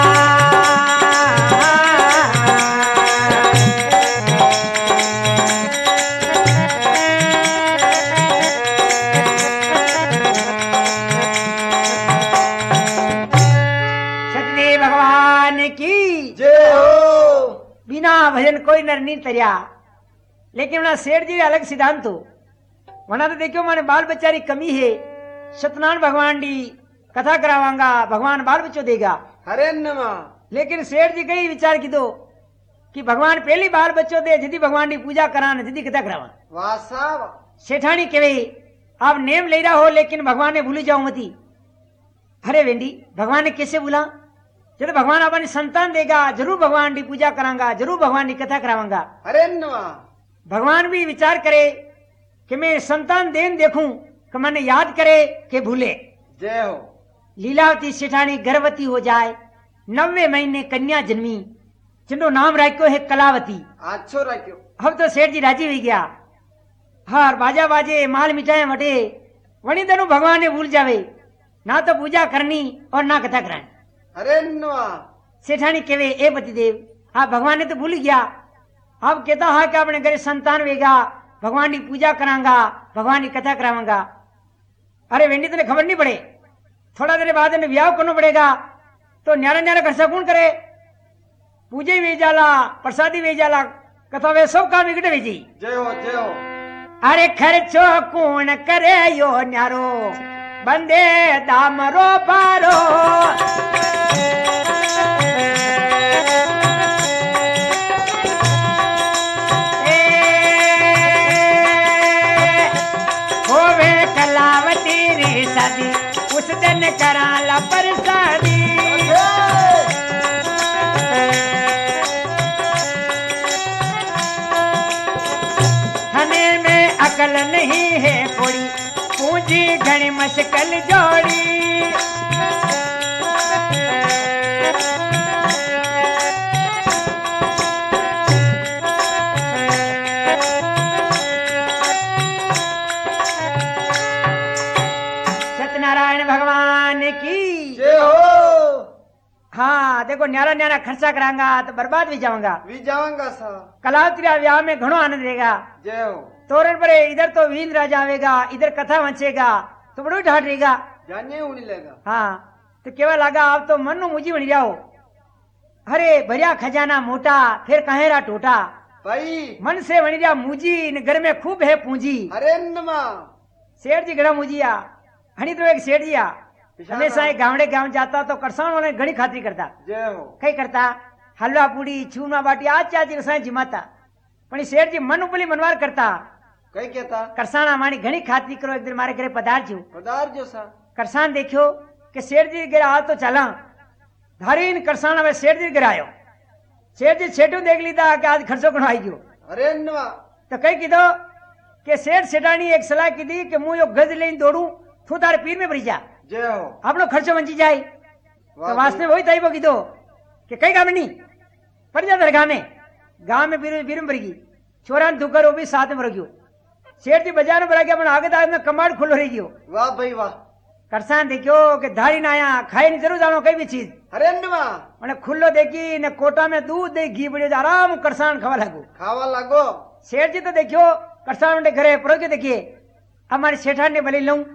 [SPEAKER 1] सतदेव भगवान की
[SPEAKER 2] जय हो।
[SPEAKER 1] बिना भजन कोई नर नहीं तरिया। लेकिन वना सेठ जी अलग सिद्धांत हो वना तो देखियो माने बाल बच्चा री कमी है सत्यनारायण भगवान की कथा करावांगा भगवान बाल बच्चों देगा।
[SPEAKER 2] अरे नमा
[SPEAKER 1] लेकिन सेठ जी कई विचार की दो कि भगवान पहली बाल बच्चों दे जिदी भगवान की पूजा करान जिदी कथा करावा।
[SPEAKER 2] वासा
[SPEAKER 1] सेठानी कहे आप नेम ले रहा हो लेकिन भगवान ने भूल जाओ मती। अरे वेंडी भगवान ने कैसे भूला जब भगवान अपनी संतान देगा जरूर भगवान की पूजा करांगा जरूर भगवान की कथा करावांगा।
[SPEAKER 2] अरे नमा
[SPEAKER 1] भगवान भी विचार करे कि मैं संतान देन देखूं कि मैंने याद करे कि भूले।
[SPEAKER 2] जय हो।
[SPEAKER 1] लीलावती सेठानी गर्भवती हो जाए नब्बे महीने कन्या जन्मी जिनको नाम रखो है कलावती।
[SPEAKER 2] अच्छो रखो।
[SPEAKER 1] अब तो सेठ जी राजी हो गया। हार बाजा बाजे माल मिठाए वटे वणी तेनु भगवान ने भूल जावे, ना तो पूजा करनी और ना कथा करानी।
[SPEAKER 2] अरे नवा
[SPEAKER 1] सेठानी केवे ए पतिदेव हाँ भगवान ने तो भूल गया। अब कहता है कि अपने घरे संतान वेगा, भगवान की पूजा करांगा, भगवान की कथा करावांगा। अरे वेंडी तेने खबर नहीं पड़े, थोड़ा देर बाद इन्हें ब्याह करना पड़ेगा, तो न्यारा न्यारा खर्चा कौन करे? पूजे वे जाला, प्रसादी वे जाला, कथा वे सब काम इकट्ठे भेजी।
[SPEAKER 2] जय हो जय हो।
[SPEAKER 1] अरे खर्चो कौन करे यो न्यारो, बंदे दामरो पारो। होवे कलावती रे शादी, उस दिन कराला प्रसादी। हने में अकल नहीं है कोई, पूंजी घनी मशकल जोड़ी। सत्यनारायण भगवान की
[SPEAKER 2] जय हो।
[SPEAKER 1] हाँ देखो न्यारा न्यारा खर्चा करांगा तो बर्बाद भी जाऊंगा।
[SPEAKER 2] भी जाऊंगा सा।
[SPEAKER 1] कलावती ब्याह में घणो आनंद रहेगा।
[SPEAKER 2] जय हो।
[SPEAKER 1] तोरण पर इधर तो वीन राजा आवेगा, इधर कथा वंचेगा तो बड़ो ढाट रहेगा।
[SPEAKER 2] जाने उड़ी लेगा।
[SPEAKER 1] हाँ तो केवल लगा आप तो मन नु मुझी बन जाओ। अरे भरिया खजाना मोटा, फिर कहेरा टूटा।
[SPEAKER 2] भाई
[SPEAKER 1] मन से बन जा मुझी, न घर में खूब है पूंजी।
[SPEAKER 2] अरे नमा
[SPEAKER 1] सेठ जी घड़ा मुझिया, हनी तो एक सेठ जिया हमेशा एक गावड़े गांव जाता तो करसान वाले घड़ी खातरी करता।
[SPEAKER 2] जय हो।
[SPEAKER 1] कई करता हलवा पूड़ी छूना बाटी आज आज रसायन जिमाता, पण सेठ जी मन उपली मनवार करता।
[SPEAKER 2] कई कहता
[SPEAKER 1] करसाना मानी घणी खातरी करो, एक दिन मारे घरे पधार जो
[SPEAKER 2] पधार जो सा।
[SPEAKER 1] करसान देखियो कि सेठ जी गिरा आ तो चला धारीन करसान में सेठ जी गिरायो। सेठ जी सेठू देख लीधा कि आज खर्चो घणो आई गयो।
[SPEAKER 2] अरे नवा
[SPEAKER 1] तो कई कीधो कि सेठ सेठानी एक सलाह की दी कि मुझे गज लेने दौड़ू, तू तारे पीर में भरी जा,
[SPEAKER 2] जय हो।
[SPEAKER 1] आपनो खर्चो वंची जाए। तो वास्तव वही ताई बोगी दो कि कई काम नहीं पड़ जा दरगाह में, गांव में बीर बीर में भरी गई, छोरा ने दुकर वो भी साथ में भर गयो। सेठ जी बाजार में भरा गया, अपना आगे दाग में कमाड़ खुलो रही गयो।
[SPEAKER 2] वाह भाई वाह।
[SPEAKER 1] करसान देखियो कि धारी ना आया खाए नहीं जरूर जानो कई भी चीज।
[SPEAKER 2] अरे नवा
[SPEAKER 1] मैंने खुल्लो देखी न कोटा में दूध दे घी बढ़िया आराम करसान खावा लागो।
[SPEAKER 2] खावा लागो।
[SPEAKER 1] सेठ जी तो देखियो करसान उनके घरे पड़ो के देखिए हमारे सेठान ने भले लूं,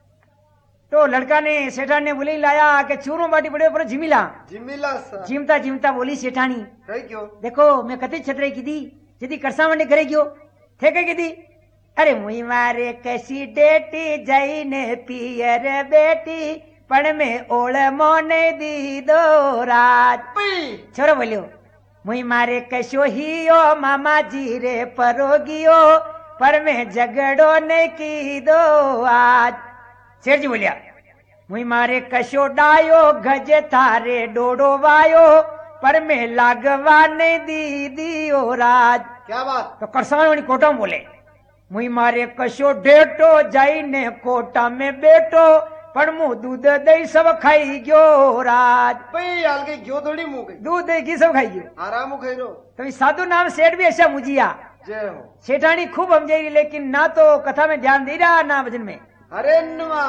[SPEAKER 1] तो लड़का ने सेठान ने बोली लाया कि चूरो बाटी पड़े पर जिमिला
[SPEAKER 2] जिमिला सा।
[SPEAKER 1] जिमता जिमता बोली सेठानी
[SPEAKER 2] कई क्यों
[SPEAKER 1] देखो मैं कति छतरे की दी यदि करसान वंडे घरे गयो थे कई की दी। अरे मुई मारे कैसी डेटी जई ने पियर बेटी पण में ओळ मोने दी दो रात। छोरो बोलियो मुई मारे कशो हियो मामा जी रे परोगियो पर में झगड़ो ने की दो आज। सेठ जी बोलिया मुई मारे कशो डायो गज थारे डोडो वायो पर में लागवा ने दी दियो राज।
[SPEAKER 2] क्या बात।
[SPEAKER 1] तो करसान कोटा में बोले मुई मारे कशो डेटो जाई ने कोटा में बेटो पण मु दूध दही सब खाई गयो राज।
[SPEAKER 2] भाई हाल के घियो थोड़ी मुंह गई
[SPEAKER 1] दूध दही घी सब खाई गयो
[SPEAKER 2] आराम खाई रो।
[SPEAKER 1] तो साधु नाम सेठ भी ऐसा मुझिया।
[SPEAKER 2] जय हो।
[SPEAKER 1] सेठानी खूब समझेगी लेकिन ना तो कथा में ध्यान दे रहा ना भजन में।
[SPEAKER 2] अरे नुआ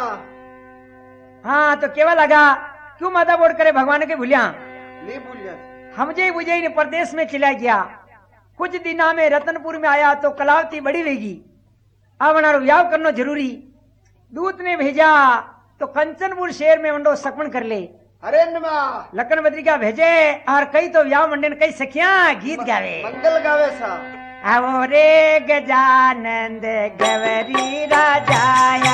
[SPEAKER 1] हाँ तो केवल लगा क्यों माता बोर्ड करे भगवान के भूलिया
[SPEAKER 2] नहीं भूलिया।
[SPEAKER 1] हमजे बुझे प्रदेश में चला गया। कुछ दिना में रतनपुर में आया तो कलावती बड़ी रहेगी, अब व्याह करना जरूरी। दूत ने भेजा तो कंचनपुर शहर में मंडो सकमन कर ले।
[SPEAKER 2] अरे नुआ
[SPEAKER 1] लखन बद्रिका भेजे और कई तो व्याह मंडन कई सखिया गीत गावे
[SPEAKER 2] मंगल गावे सा।
[SPEAKER 1] आवो रे गजानंद गवरी राजाया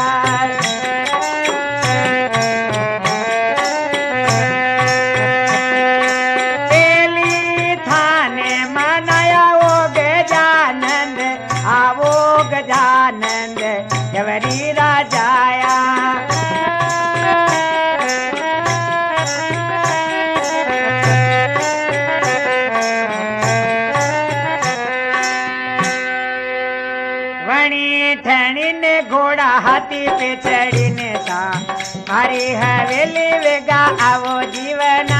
[SPEAKER 1] तेली थाने मनाया वो गजानंद आवो गजानंद गवरी राजाया। ठणी ने घोड़ा हाथी पे चढ़ी ने था मारी हवेली वेगा आवो जीवना।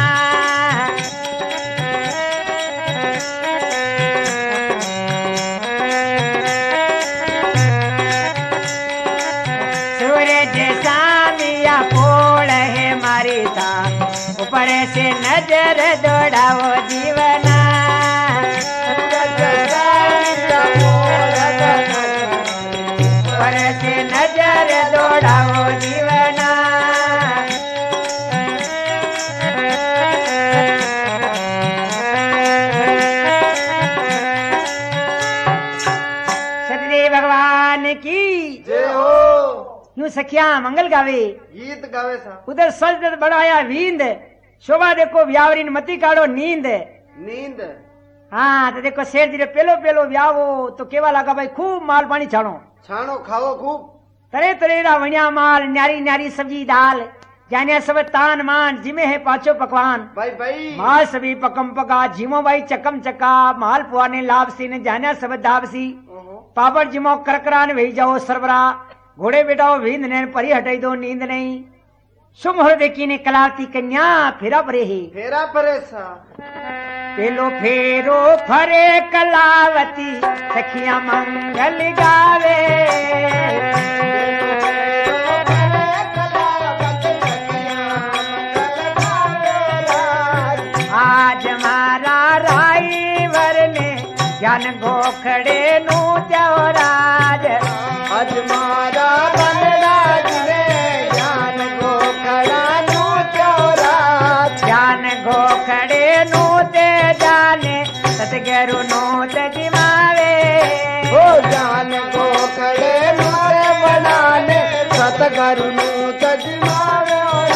[SPEAKER 1] नजर दौड़ाओ जीवना पर से नजर दौड़ाओ जीवना सतदेव भगवान की
[SPEAKER 2] जय हो।
[SPEAKER 1] यूं सखिया मंगल गावे
[SPEAKER 2] गीत गावे सा।
[SPEAKER 1] उधर सज बढ़ाया वींद शोभा देखो व्यावरीन मती काढ़ो नींद
[SPEAKER 2] नींद
[SPEAKER 1] हाँ तो देखो शेर जी पेलो पेलो व्यावो तो केवा लगा भाई खूब माल पानी छाणो
[SPEAKER 2] छाणो खाओ खूब
[SPEAKER 1] तरह तरह रा वणिया माल न्यारी न्यारी सब्जी दाल जाने सब तान मान जिमे है पांचों पकवान
[SPEAKER 2] भाई भाई
[SPEAKER 1] माल सभी पकम पका जिमो भाई चकम चका माल पुआने लाभसी ने जाने सब दाबसी
[SPEAKER 2] ओहो।
[SPEAKER 1] पापड़ जिमो करकरान वही जाओ सरबरा घोड़े बेटाओ वींद ने परी हटाई दो नींद नहीं सुमहर देखी ने कलावती कन्या फेरा परे ही
[SPEAKER 2] फेरा परे सा।
[SPEAKER 1] पेलो फेरो फरे कलावती सखिया मंगल गावे आज मारा राई वरने ज्ञान गोखड़े नु देवराज
[SPEAKER 2] आज मारा बनराज रे ज्ञान गोखड़ा नु चौराज
[SPEAKER 1] ज्ञान गोखड़े नु ते जाने सतगुरु नु ते जिमावे
[SPEAKER 2] हो ज्ञान गोखड़े नु बनाने सतगुरु नु तजमावे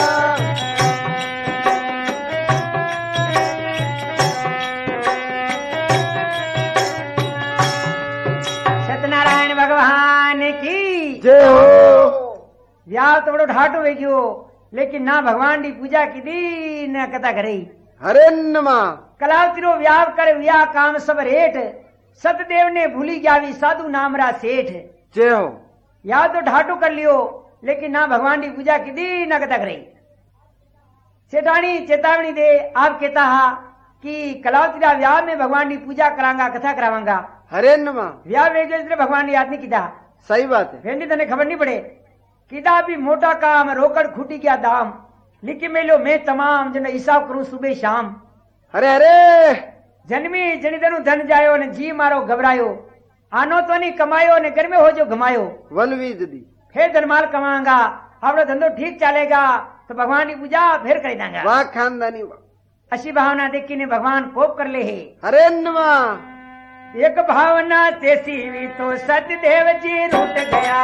[SPEAKER 1] सत्यनारायण भगवान की
[SPEAKER 2] जय हो।
[SPEAKER 1] व्याह तो बड़ो ढाटो वे गयो लेकिन ना भगवान की पूजा की दी न कथा करे
[SPEAKER 2] हरे नमा
[SPEAKER 1] कलावती व्याह कर व्याह काम सब रेठ सतदेव ने भूली जावी साधु नामरा सेठ
[SPEAKER 2] जय हो।
[SPEAKER 1] या तो ढाटो कर लियो लेकिन ना भगवान की पूजा की दी न कथा करे सेठानी चेतावनी दे आप कहता हा कि कलावती व्याह में भगवान की पूजा करांगा कथा करावांगा
[SPEAKER 2] हरे नमा
[SPEAKER 1] व्याह वेगे इसलिए भगवान की याद नहीं किया
[SPEAKER 2] सही बात है।
[SPEAKER 1] वेंडी तने खबर नहीं पड़े किदा भी मोटा काम रोकड़ खूटी क्या दाम लिखी मेलो मैं तमाम जन हिसाब करूं सुबह शाम
[SPEAKER 2] हरे हरे
[SPEAKER 1] जन्मी जनी तेनु धन जायो ने जी मारो घबरायो आनो तो नहीं कमायो ने घर में हो जो घमायो
[SPEAKER 2] वन वीज दी
[SPEAKER 1] फिर धनमाल कमाऊंगा अपना धंधो ठीक चलेगा तो भगवान की पूजा फिर कर देंगे
[SPEAKER 2] वाह खानदानी वाह।
[SPEAKER 1] अशी भावना देखी ने भगवान कोप कर ले है
[SPEAKER 2] हरे नमा
[SPEAKER 1] एक भावना तेसी भी तो सतदेव जी रूठ गया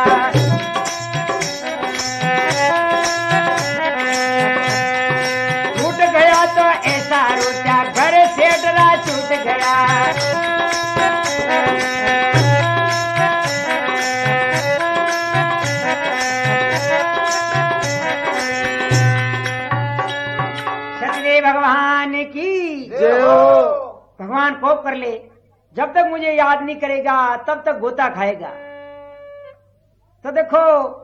[SPEAKER 1] रूठ गया तो ऐसा रूठा घर से डरा छूट गया सतदेव भगवान की
[SPEAKER 2] जय हो।
[SPEAKER 1] भगवान कोप कर ले जब तक मुझे याद नहीं करेगा तब तक गोता खाएगा तो देखो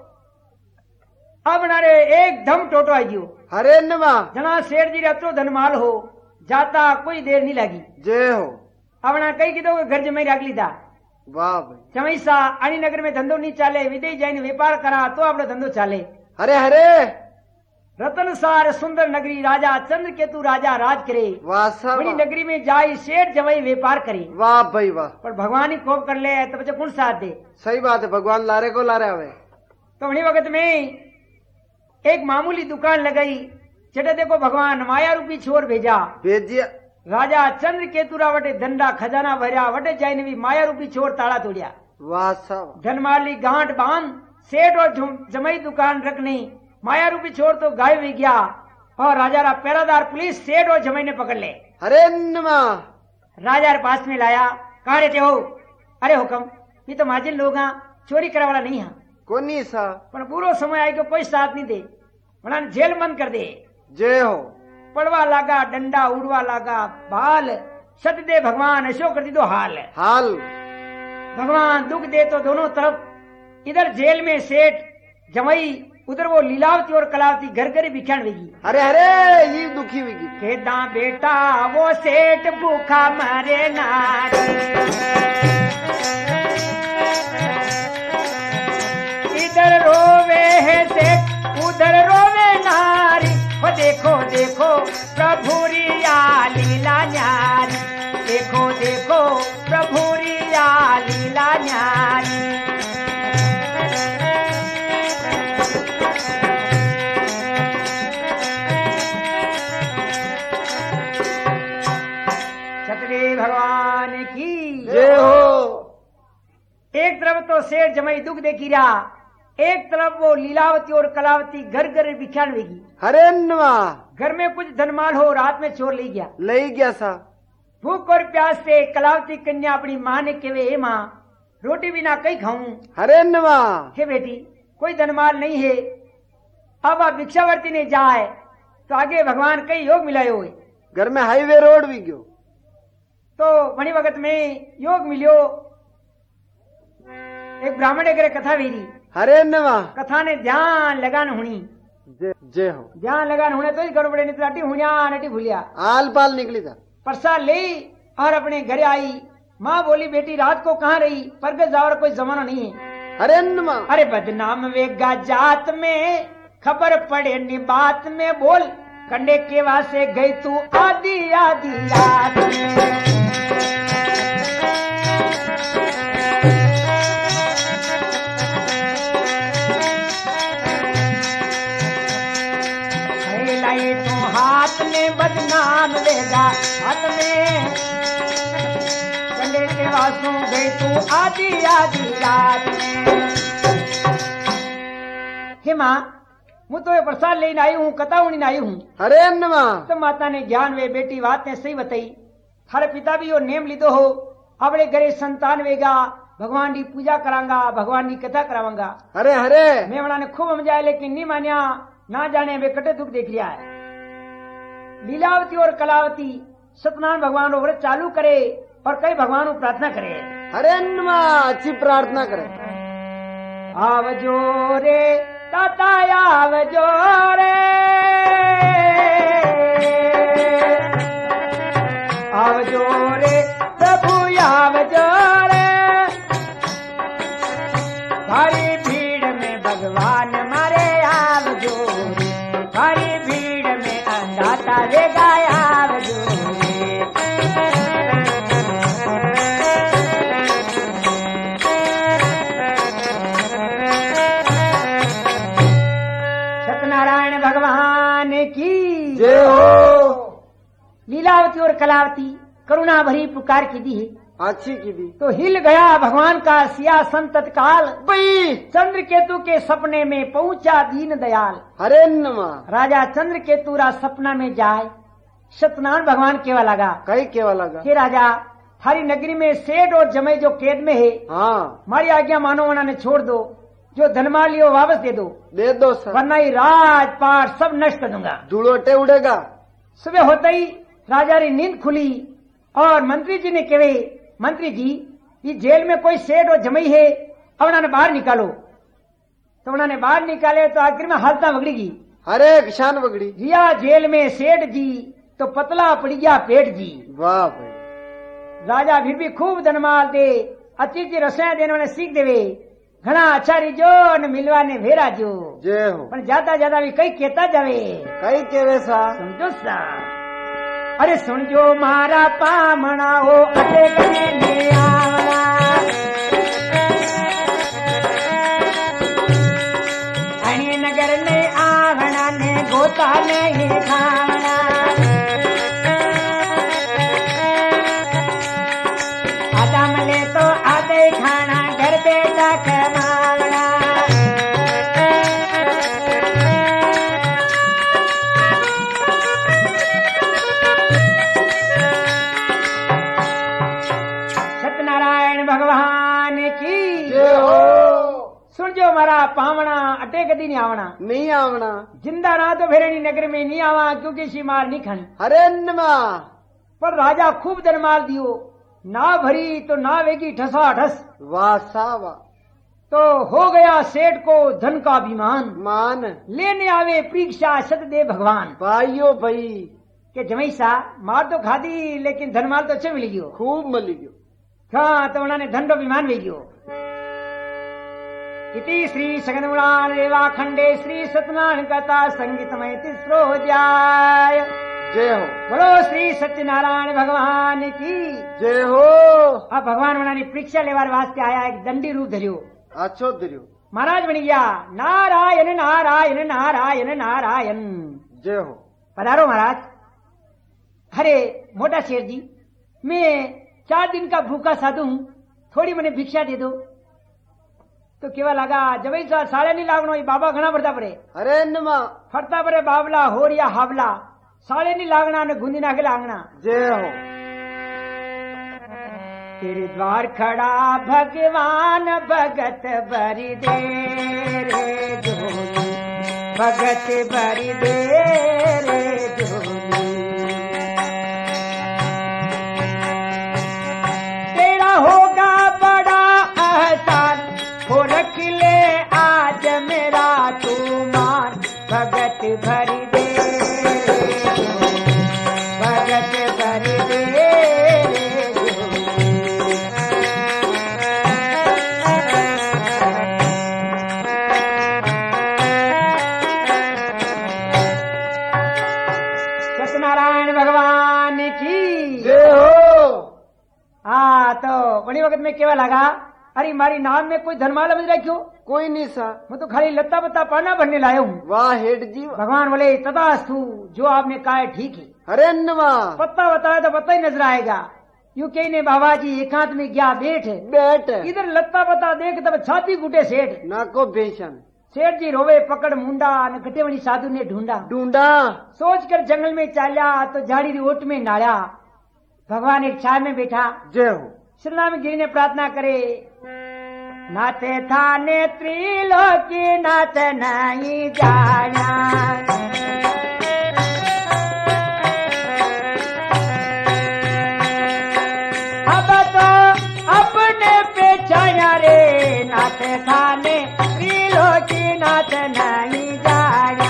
[SPEAKER 1] अब नारे एक दम टोटो आई गयो
[SPEAKER 2] हरे नमा
[SPEAKER 1] जना शेर जी रहतो धनमाल हो जाता कोई देर नहीं लगी
[SPEAKER 2] जय हो।
[SPEAKER 1] अब ना कई कीधो घर जमाई राख लीधा
[SPEAKER 2] वाह भाई।
[SPEAKER 1] चमईसा अणी नगर में धंधो नहीं चाले विदेश जाने व्यापार करा तो आपनो धंधो चाले
[SPEAKER 2] हरे हरे
[SPEAKER 1] रतनसार सुंदर नगरी राजा चंद्र केतु राजा राज करे
[SPEAKER 2] वाह सा
[SPEAKER 1] बड़ी
[SPEAKER 2] वाह।
[SPEAKER 1] नगरी में जाई शेर जमाई व्यापार करे
[SPEAKER 2] वाह भाई वाह।
[SPEAKER 1] पर भगवान ही कोप कर ले तो बच्चे कौन साथ दे
[SPEAKER 2] सही बात है भगवान लारे को लारे आवे।
[SPEAKER 1] तो उन्हीं वक्त में एक मामूली दुकान लगाई चटे देखो भगवान माया रूपी छोर भेजा
[SPEAKER 2] भेजिया
[SPEAKER 1] राजा चंद्र केतुरा वटे धंधा खजाना भरिया वटे जाइन भी माया रूपी छोर ताला तोड़िया
[SPEAKER 2] वाह सा वाह।
[SPEAKER 1] धनमाली गांठ बांध सेठ और झुम- जमाई दुकान रखनी माया रूपी छोर तो गायब हो गया और राजा रा पैरादार पुलिस सेठ और जमाई ने पकड़ ले
[SPEAKER 2] हरे नमा
[SPEAKER 1] राजा रे पास में लाया कहा रहते हो अरे हुक्म ये तो माजिन लोग हैं, चोरी करे वाला नहीं है
[SPEAKER 2] कोनी सा
[SPEAKER 1] पर पूरो समय आई को कोई साथ नहीं दे वरना जेल बंद कर दे
[SPEAKER 2] जय हो।
[SPEAKER 1] पड़वा लागा डंडा उड़वा लागा बाल सतदे भगवान ऐसो कर दी दो हाल
[SPEAKER 2] हाल
[SPEAKER 1] भगवान दुख दे तो दोनों तरफ इधर जेल में सेठ जमई उधर वो लीलावती और कलावती घर घर बिख्यान वेगी
[SPEAKER 2] हरे हरे ये दुखी हुई
[SPEAKER 1] केदा बेटा वो सेठ भूखा मरे नारी इधर रोवे है सेठ उधर रोवे नारी वो देख देखो देखो प्रभु रिया लीला न्यारी, देखो देखो प्रभु रिया लीला न्यारी। सतदेव भगवान की
[SPEAKER 2] जय हो।
[SPEAKER 1] एक तरफ तो शेर जमई दुख देखी रहा, एक तरफ वो लीलावती और कलावती घर घर बिख्यान वेगी।
[SPEAKER 2] हरे नवा
[SPEAKER 1] घर में कुछ धनमाल हो, रात में चोर ले गया।
[SPEAKER 2] ले गया सा।
[SPEAKER 1] भूख और प्यास से कलावती कन्या अपनी माँ ने कहे, हे माँ रोटी बिना कहीं खाऊं।
[SPEAKER 2] हरे नवा
[SPEAKER 1] हे बेटी कोई धनमाल नहीं है, अब आप भिक्षावर्ती ने जाए तो आगे भगवान कई योग मिलायो हुए।
[SPEAKER 2] घर में हाईवे रोड भी गयो
[SPEAKER 1] तो बड़ी वक्त में योग मिलियो। एक ब्राह्मण ने करे कथा वीरी,
[SPEAKER 2] हरे नवा
[SPEAKER 1] कथा ने ध्यान लगान हुनी।
[SPEAKER 2] जय जय हो।
[SPEAKER 1] ध्यान लगान हुने तो ही गड़बड़े बड़े नितलाटी हुनिया नटी भूलिया।
[SPEAKER 2] आल पाल निकली था।
[SPEAKER 1] प्रसाद ले और अपने घर आई। माँ बोली बेटी रात को कहाँ रही, परगत जावर कोई जमाना नहीं है।
[SPEAKER 2] हरे नवा
[SPEAKER 1] अरे बदनाम वेगा जात में, खबर पड़े नी बात में, बोल कंडे के वासे गई तू आदि आदि रात में। लाई तू हाथ में बदनाम लेगा, हाथ में कंडे के वासों गई तू आदि आदि रात में। हे माँ હું તો એ પ્રસાદ લઈને આવી હું, કથા ઉણીને આવી હું।
[SPEAKER 2] हरे नवा
[SPEAKER 1] तो माता ने ज्ञान वे बेटी बात ने सही बताई। थारे पिता भी वो नेम लीधो हो, अपने घरे संतान वेगा, भगवान की पूजा करांगा, भगवान की कथा करावांगा।
[SPEAKER 2] हरे हरे
[SPEAKER 1] मेवड़ा ने खूब समझाया लेकिन नहीं मानिया, ना जाने वे कटे दुख देख लिया है। लीलावती और कलावती सत्यनारायण भगवान व्रत चालू करे और कई भगवान को प्रार्थना करे।
[SPEAKER 2] हरे नवा अच्छी प्रार्थना करे।
[SPEAKER 1] आवजो रे ताता आवजो रे, आवजो रे प्रभु आवजो रे, भारी भीड़ में भगवान मारे आवजो रे, भारी भीड़ में अंधाता रे गाय आवजो रे। सत्यनारायण भगवान की
[SPEAKER 2] जय हो।
[SPEAKER 1] लीलावती और कलावती करुणा भरी पुकार की दी
[SPEAKER 2] अच्छी की दी
[SPEAKER 1] तो हिल गया भगवान का सियासन तत्काल।
[SPEAKER 2] बई
[SPEAKER 1] चंद्र केतु के सपने में पहुंचा दीन दयाल।
[SPEAKER 2] हरे नवा
[SPEAKER 1] राजा चंद्र केतु रा सपना में जाए, सत्यनारायण भगवान केवा लगा,
[SPEAKER 2] कई केवा लगा।
[SPEAKER 1] हे राजा थारी नगरी में सेठ और जमई जो कैद में है,
[SPEAKER 2] हाँ
[SPEAKER 1] हमारी आज्ञा मानो उन्होंने छोड़ दो, जो धनमाल लियो वापस दे दो,
[SPEAKER 2] दे दो सर,
[SPEAKER 1] वरना ही राजपाट सब नष्ट कर दूंगा।
[SPEAKER 2] धूलोटे उड़ेगा।
[SPEAKER 1] सुबह होते ही राजा की नींद खुली और मंत्री जी ने कहे, मंत्री जी ये जेल में कोई सेठ और जमई है, अब उन्होंने बाहर निकालो। तो उन्होंने बाहर निकाले तो आखिर में हालत बिगड़ेगी।
[SPEAKER 2] हरे किसान बगड़ी
[SPEAKER 1] रिया जेल में सेठ जी तो पतला पड़ गया पेट जी।
[SPEAKER 2] वाह भाई।
[SPEAKER 1] राजा फिर भी खूब धनमाल दे, अच्छी अच्छी रसोई देने वाले सीख देवे, घना अच्छा रिजो न मिलवा ने भेरा जो।
[SPEAKER 2] जय हो।
[SPEAKER 1] पर ज्यादा ज्यादा भी कई कहता जावे,
[SPEAKER 2] कई केवे सा
[SPEAKER 1] समझो सा। अरे सुन जो मारा पामना हो अटे कने ने आवना, अणी नगर ने आवना ने गोता ने खावना। आधा मले तो आधे खाना घर बेटा कमावना। सत्यनारायण भगवान की
[SPEAKER 2] जय हो।
[SPEAKER 1] सुन जो मारा पावना अटे कदी नहीं आवना,
[SPEAKER 2] नहीं आवना,
[SPEAKER 1] जिंदा रहा तो फिर नगर में नहीं आवा क्योंकि शिमार नहीं खानी।
[SPEAKER 2] हरे नमा
[SPEAKER 1] पर राजा खूब धनमाल दियो, ना भरी तो ना वेगी ठसा ठस।
[SPEAKER 2] वाह सा वाह।
[SPEAKER 1] तो हो गया सेठ को धन का अभिमान,
[SPEAKER 2] मान
[SPEAKER 1] लेने आवे परीक्षा सतदेव भगवान।
[SPEAKER 2] भाइयों भाई
[SPEAKER 1] के जमई सा मार तो खादी लेकिन धनमाल तो अच्छे मिल गयो।
[SPEAKER 2] खूब मली गयो।
[SPEAKER 1] हाँ तो उन्होंने धन का अभिमान भी गयो। इति श्री सगनपुराण रेवा खंडे श्री सत्यनारायण कथा संगीतमय तिस्रोध्याय।
[SPEAKER 2] जय हो।
[SPEAKER 1] बोलो श्री सत्यनारायण भगवान की
[SPEAKER 2] जय हो।
[SPEAKER 1] अब भगवान मनानी परीक्षा लेवार वास्ते आया, एक दंडी रूप धरियो।
[SPEAKER 2] अच्छो धरियो।
[SPEAKER 1] महाराज बनी गया नारायण नारायण नारायण नारायण।
[SPEAKER 2] जय हो।
[SPEAKER 1] पधारो महाराज। अरे मोटा शेर जी, मैं चार दिन का भूखा साधु हूँ, थोड़ी मैंने भिक्षा दे दो। तो केवा लगा जब साड़े नहीं लागनो, बाबा घना फरता पड़े।
[SPEAKER 2] अरे नमा
[SPEAKER 1] फरता पड़े बावला होरिया हावला, साड़े नहीं लागना ने गुंदी नागे लागना।
[SPEAKER 2] जय हो।
[SPEAKER 1] तेरे द्वार खड़ा भगवान भगत बरी दे रे जोगी, भगत बरी दे रे जोगी। तेरा होगा बड़ा एहसान, हो रख ले आज मेरा तू मान, भगत भरी दे रे जोगी, भगत भरी दे रे जोगी। सत्यनारायण भगवान की
[SPEAKER 2] जय हो।
[SPEAKER 1] हाँ तो बड़ी वक्त में केवल लगा, अरे मारी नाम में कोई धर्माला बज रहा क्यों?
[SPEAKER 2] कोई नहीं सा,
[SPEAKER 1] मैं तो खाली लत्ता बत्ता पाना भरने लाया हूँ।
[SPEAKER 2] वाह हेड जी।
[SPEAKER 1] भगवान बोले तथास्तु, जो आपने कहा है ठीक है।
[SPEAKER 2] अरे नमा
[SPEAKER 1] पत्ता बताया तो पत्ता ही नजर आएगा। यूं कही ने बाबा जी एकांत में गया बैठ
[SPEAKER 2] बैठ,
[SPEAKER 1] इधर लत्ता पत्ता देख तब छाती गुटे सेठ
[SPEAKER 2] ना को बेशन।
[SPEAKER 1] सेठ जी रोवे पकड़ मुंडा, न गटेवणी साधु ने ढूंढा।
[SPEAKER 2] ढूंढा
[SPEAKER 1] सोच कर जंगल में चाल्या तो झाड़ी ओट में नाड़ा। भगवान एक छाया में बैठा।
[SPEAKER 2] जय हो।
[SPEAKER 1] श्रीराम गिरी ने प्रार्थना करे, नाते थाने त्रिलोकी नाथ नहीं जाना, अब तो अपने पे छाया रे, नाते थाने त्रिलोकी नाथ नहीं जाना।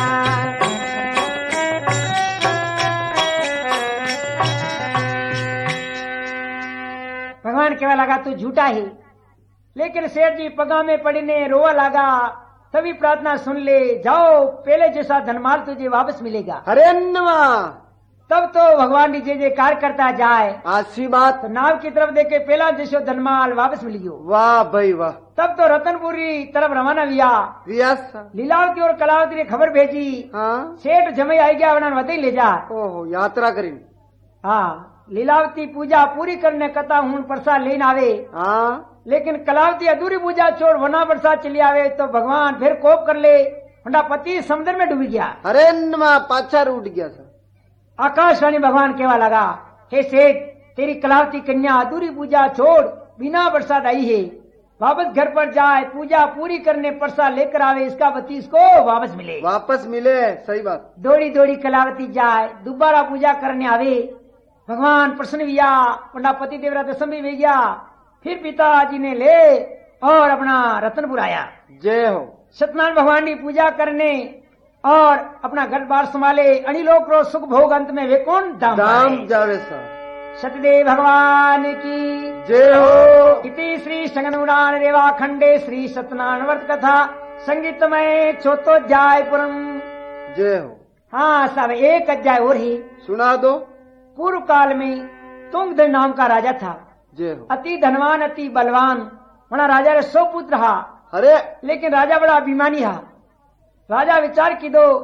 [SPEAKER 1] भगवान केवल लगा तू झूठा ही, लेकिन सेठ जी पगा में पड़ने रोवा लगा। तभी प्रार्थना सुन ले, जाओ पहले जैसा धनमाल तुझे वापस मिलेगा।
[SPEAKER 2] अरे नमा
[SPEAKER 1] तब तो भगवान जी जय जयकार करता जाए।
[SPEAKER 2] आशी बात।
[SPEAKER 1] तो नाव की तरफ देखे पहला जैसो धनमाल वापस मिल गयो।
[SPEAKER 2] वाह भाई वाह।
[SPEAKER 1] तब तो रतनपुरी तरफ रवाना हुआ।
[SPEAKER 2] रियासा
[SPEAKER 1] लीलावती और कलावती ने खबर भेजी,
[SPEAKER 2] हाँ
[SPEAKER 1] सेठ जमई आई गया, वरना वतई ले जा।
[SPEAKER 2] ओहो यात्रा करी।
[SPEAKER 1] हाँ लीलावती पूजा पूरी करने कथा हूं प्रसाद लेन आवे।
[SPEAKER 2] हाँ
[SPEAKER 1] लेकिन कलावती अधूरी पूजा छोड़ वना प्रसाद चली आवे तो भगवान फिर कोप कर ले, वरना पति समुद्र में डूब गया।
[SPEAKER 2] अरे नमा पाछा रूट गया सर।
[SPEAKER 1] आकाशवाणी भगवान केवा लगा, हे सेठ तेरी कलावती कन्या अधूरी पूजा छोड़ बिना प्रसाद आई है, वापस घर पर जाए, पूजा पूरी करने प्रसाद लेकर आवे, इसका पति इसको वापस मिले।
[SPEAKER 2] वापस मिले, सही बात।
[SPEAKER 1] दौड़ी दौड़ी कलावती जाए, दोबारा पूजा करने आवे। भगवान प्रसन्न हुआ, पंडा पति देवरा दसम भी वे गया। फिर पिताजी ने ले और अपना रतनपुर आया।
[SPEAKER 2] जय हो।
[SPEAKER 1] सत्यनारायण भगवान की पूजा करने और अपना घर बार संभाले, अनिलोक रो सुख भोग, अंत में वे कौन दाम
[SPEAKER 2] दाम जावे सा।
[SPEAKER 1] सतदेव भगवान की
[SPEAKER 2] जय हो।
[SPEAKER 1] इति श्री संगनुरान रेवा खंडे श्री सत्यनारायण व्रत कथा संगीतमय चौथोध्यायपुरम।
[SPEAKER 2] जय हो।
[SPEAKER 1] हाँ सब एक अध्याय और ही
[SPEAKER 2] सुना दो।
[SPEAKER 1] पूर्व काल में तुंगधर नाम का राजा था।
[SPEAKER 2] जय हो।
[SPEAKER 1] अति धनवान अति बलवान, बड़ा राजा रे सौ पुत्र रहा।
[SPEAKER 2] अरे
[SPEAKER 1] लेकिन राजा बड़ा अभिमानी रहा। राजा विचार की दो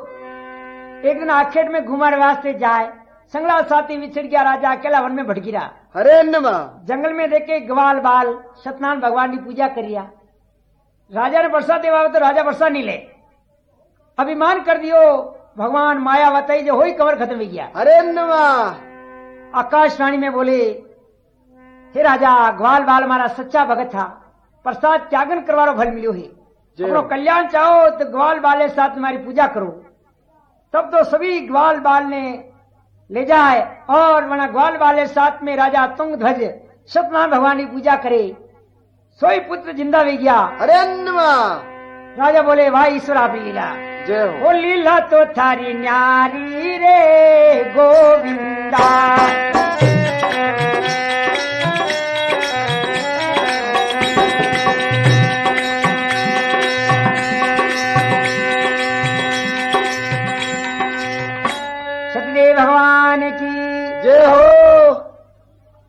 [SPEAKER 1] एक दिन आखेट में घुमाने वास्ते जाए, संगला साथी विछड़ गया, राजा अकेला वन में भटक गिरा।
[SPEAKER 2] अरे नमा
[SPEAKER 1] जंगल में देखे ग्वाल बाल सत्यनारायण भगवान की पूजा करिया। राजा ने वर्षा देवा तो राजा वर्षा नहीं ले, अभिमान कर दियो। भगवान माया बताई जो होई कवर खत्म हो गया।
[SPEAKER 2] अरे नमा
[SPEAKER 1] आकाशवाणी में बोले, हे राजा ग्वाल बाल हमारा सच्चा भगत था, प्रसाद त्यागन करवारो फल मिलो है, अपनो कल्याण चाहो तो ग्वाल बाल के साथ तुम्हारी पूजा करो। तब तो सभी ग्वाल बाल ने ले जाए और वना ग्वाल बाल के साथ में राजा तुंगध्वज सत्यनारायण भगवान की पूजा करे। सोई पुत्र जिंदा हो गया।
[SPEAKER 2] अरे नमा
[SPEAKER 1] राजा बोले वाह ईश्वर आपकी लीला।
[SPEAKER 2] जय हो।
[SPEAKER 1] वो लीला तो थारी न्यारी रे गोविंदा,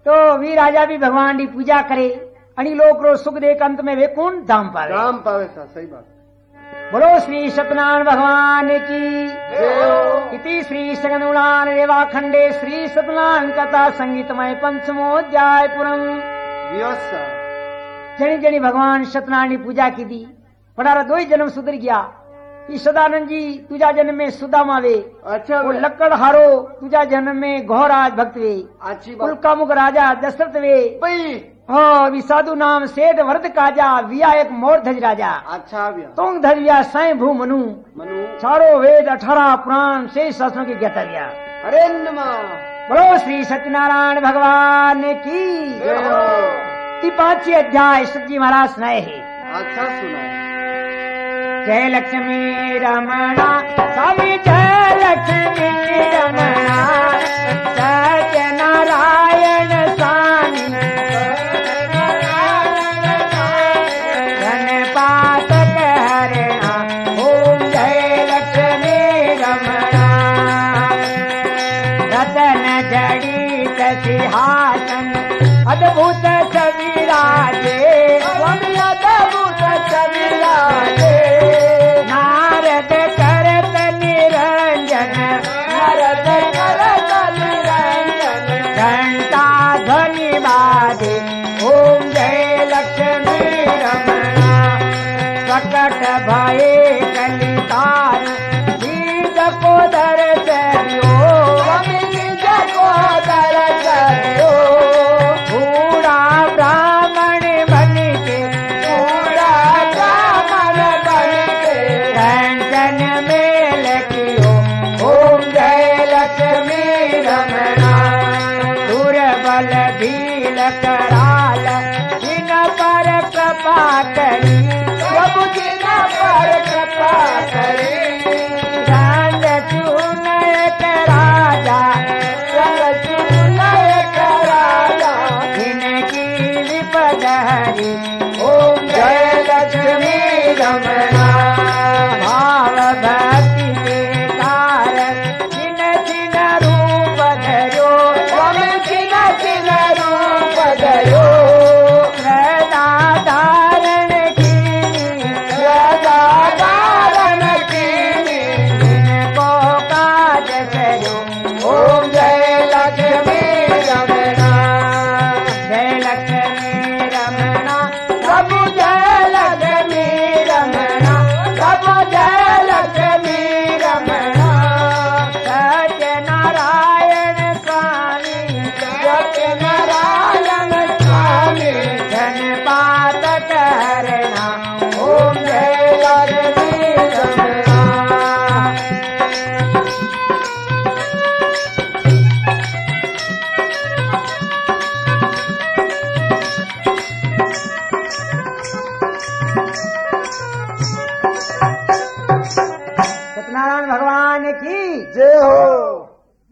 [SPEAKER 1] तो वी राजा भी भगवान की पूजा करे अणी लोक रो सुख देख अंत में वे कौन धाम पावे
[SPEAKER 2] राम पावे सा सही बात।
[SPEAKER 1] बोलो श्री सत्यनारायण भगवान की इति श्री सगनुणान रेवाखंडे श्री सत्यनारायण कथा संगीतमय पंचमोध्याय पुरम।
[SPEAKER 2] व्यवस्था
[SPEAKER 1] जनी जनी भगवान सत्यनारायण की पूजा की दी पढ़ारा दो ही जन्म सुधर गया कि सदानंद जी तुझा जन्म में सुदामा वे
[SPEAKER 2] अच्छा
[SPEAKER 1] वो लक्कड़ हारो तुझा जन्म में घोराज भक्त वे
[SPEAKER 2] अच्छी बात
[SPEAKER 1] कुलकामुक राजा दशरथ वे
[SPEAKER 2] भाई
[SPEAKER 1] हाँ भी साधु नाम सेठ वरद काजा विया एक मोर धज राजा
[SPEAKER 2] अच्छा भैया
[SPEAKER 1] तोंग धरिया साई भू मनु
[SPEAKER 2] मनु
[SPEAKER 1] चारों वेद अठारह पुराण शेष शास्त्रों की ज्ञाता गया।
[SPEAKER 2] हरे नमः।
[SPEAKER 1] बोलो श्री सत्यनारायण भगवान की
[SPEAKER 2] जय हो।
[SPEAKER 1] ती पांचवी अध्याय सतजी महाराज सुनाए है।
[SPEAKER 2] अच्छा सुना है।
[SPEAKER 1] जय लक्ष्मी रमणा स्वामी जय लक्ष्मी रमणा सत्य नारायण स्वामी धनपातक हरणा ओम जय लक्ष्मी रमणा रतन जड़ित सिंहासन अद्भुत सविराजे स्वामी अद्भुत सविराजे नारद करत निरंजन नारद करत निरंजन घंटा ध्वनि बाजे ओम जय लक्ष्मी रमणा प्रकट भये कलितार बीज को दर्शयो बीज को दर्शयो बूढ़ा ब्राह्मण बन के बूढ़ा ब्राह्मण बन के रंजन मेल कियो ओम जय लक्ष्मी रमणा दुर्बल भील कराल जिन पर कृपा करी प्रभु जिन पर कृपा करी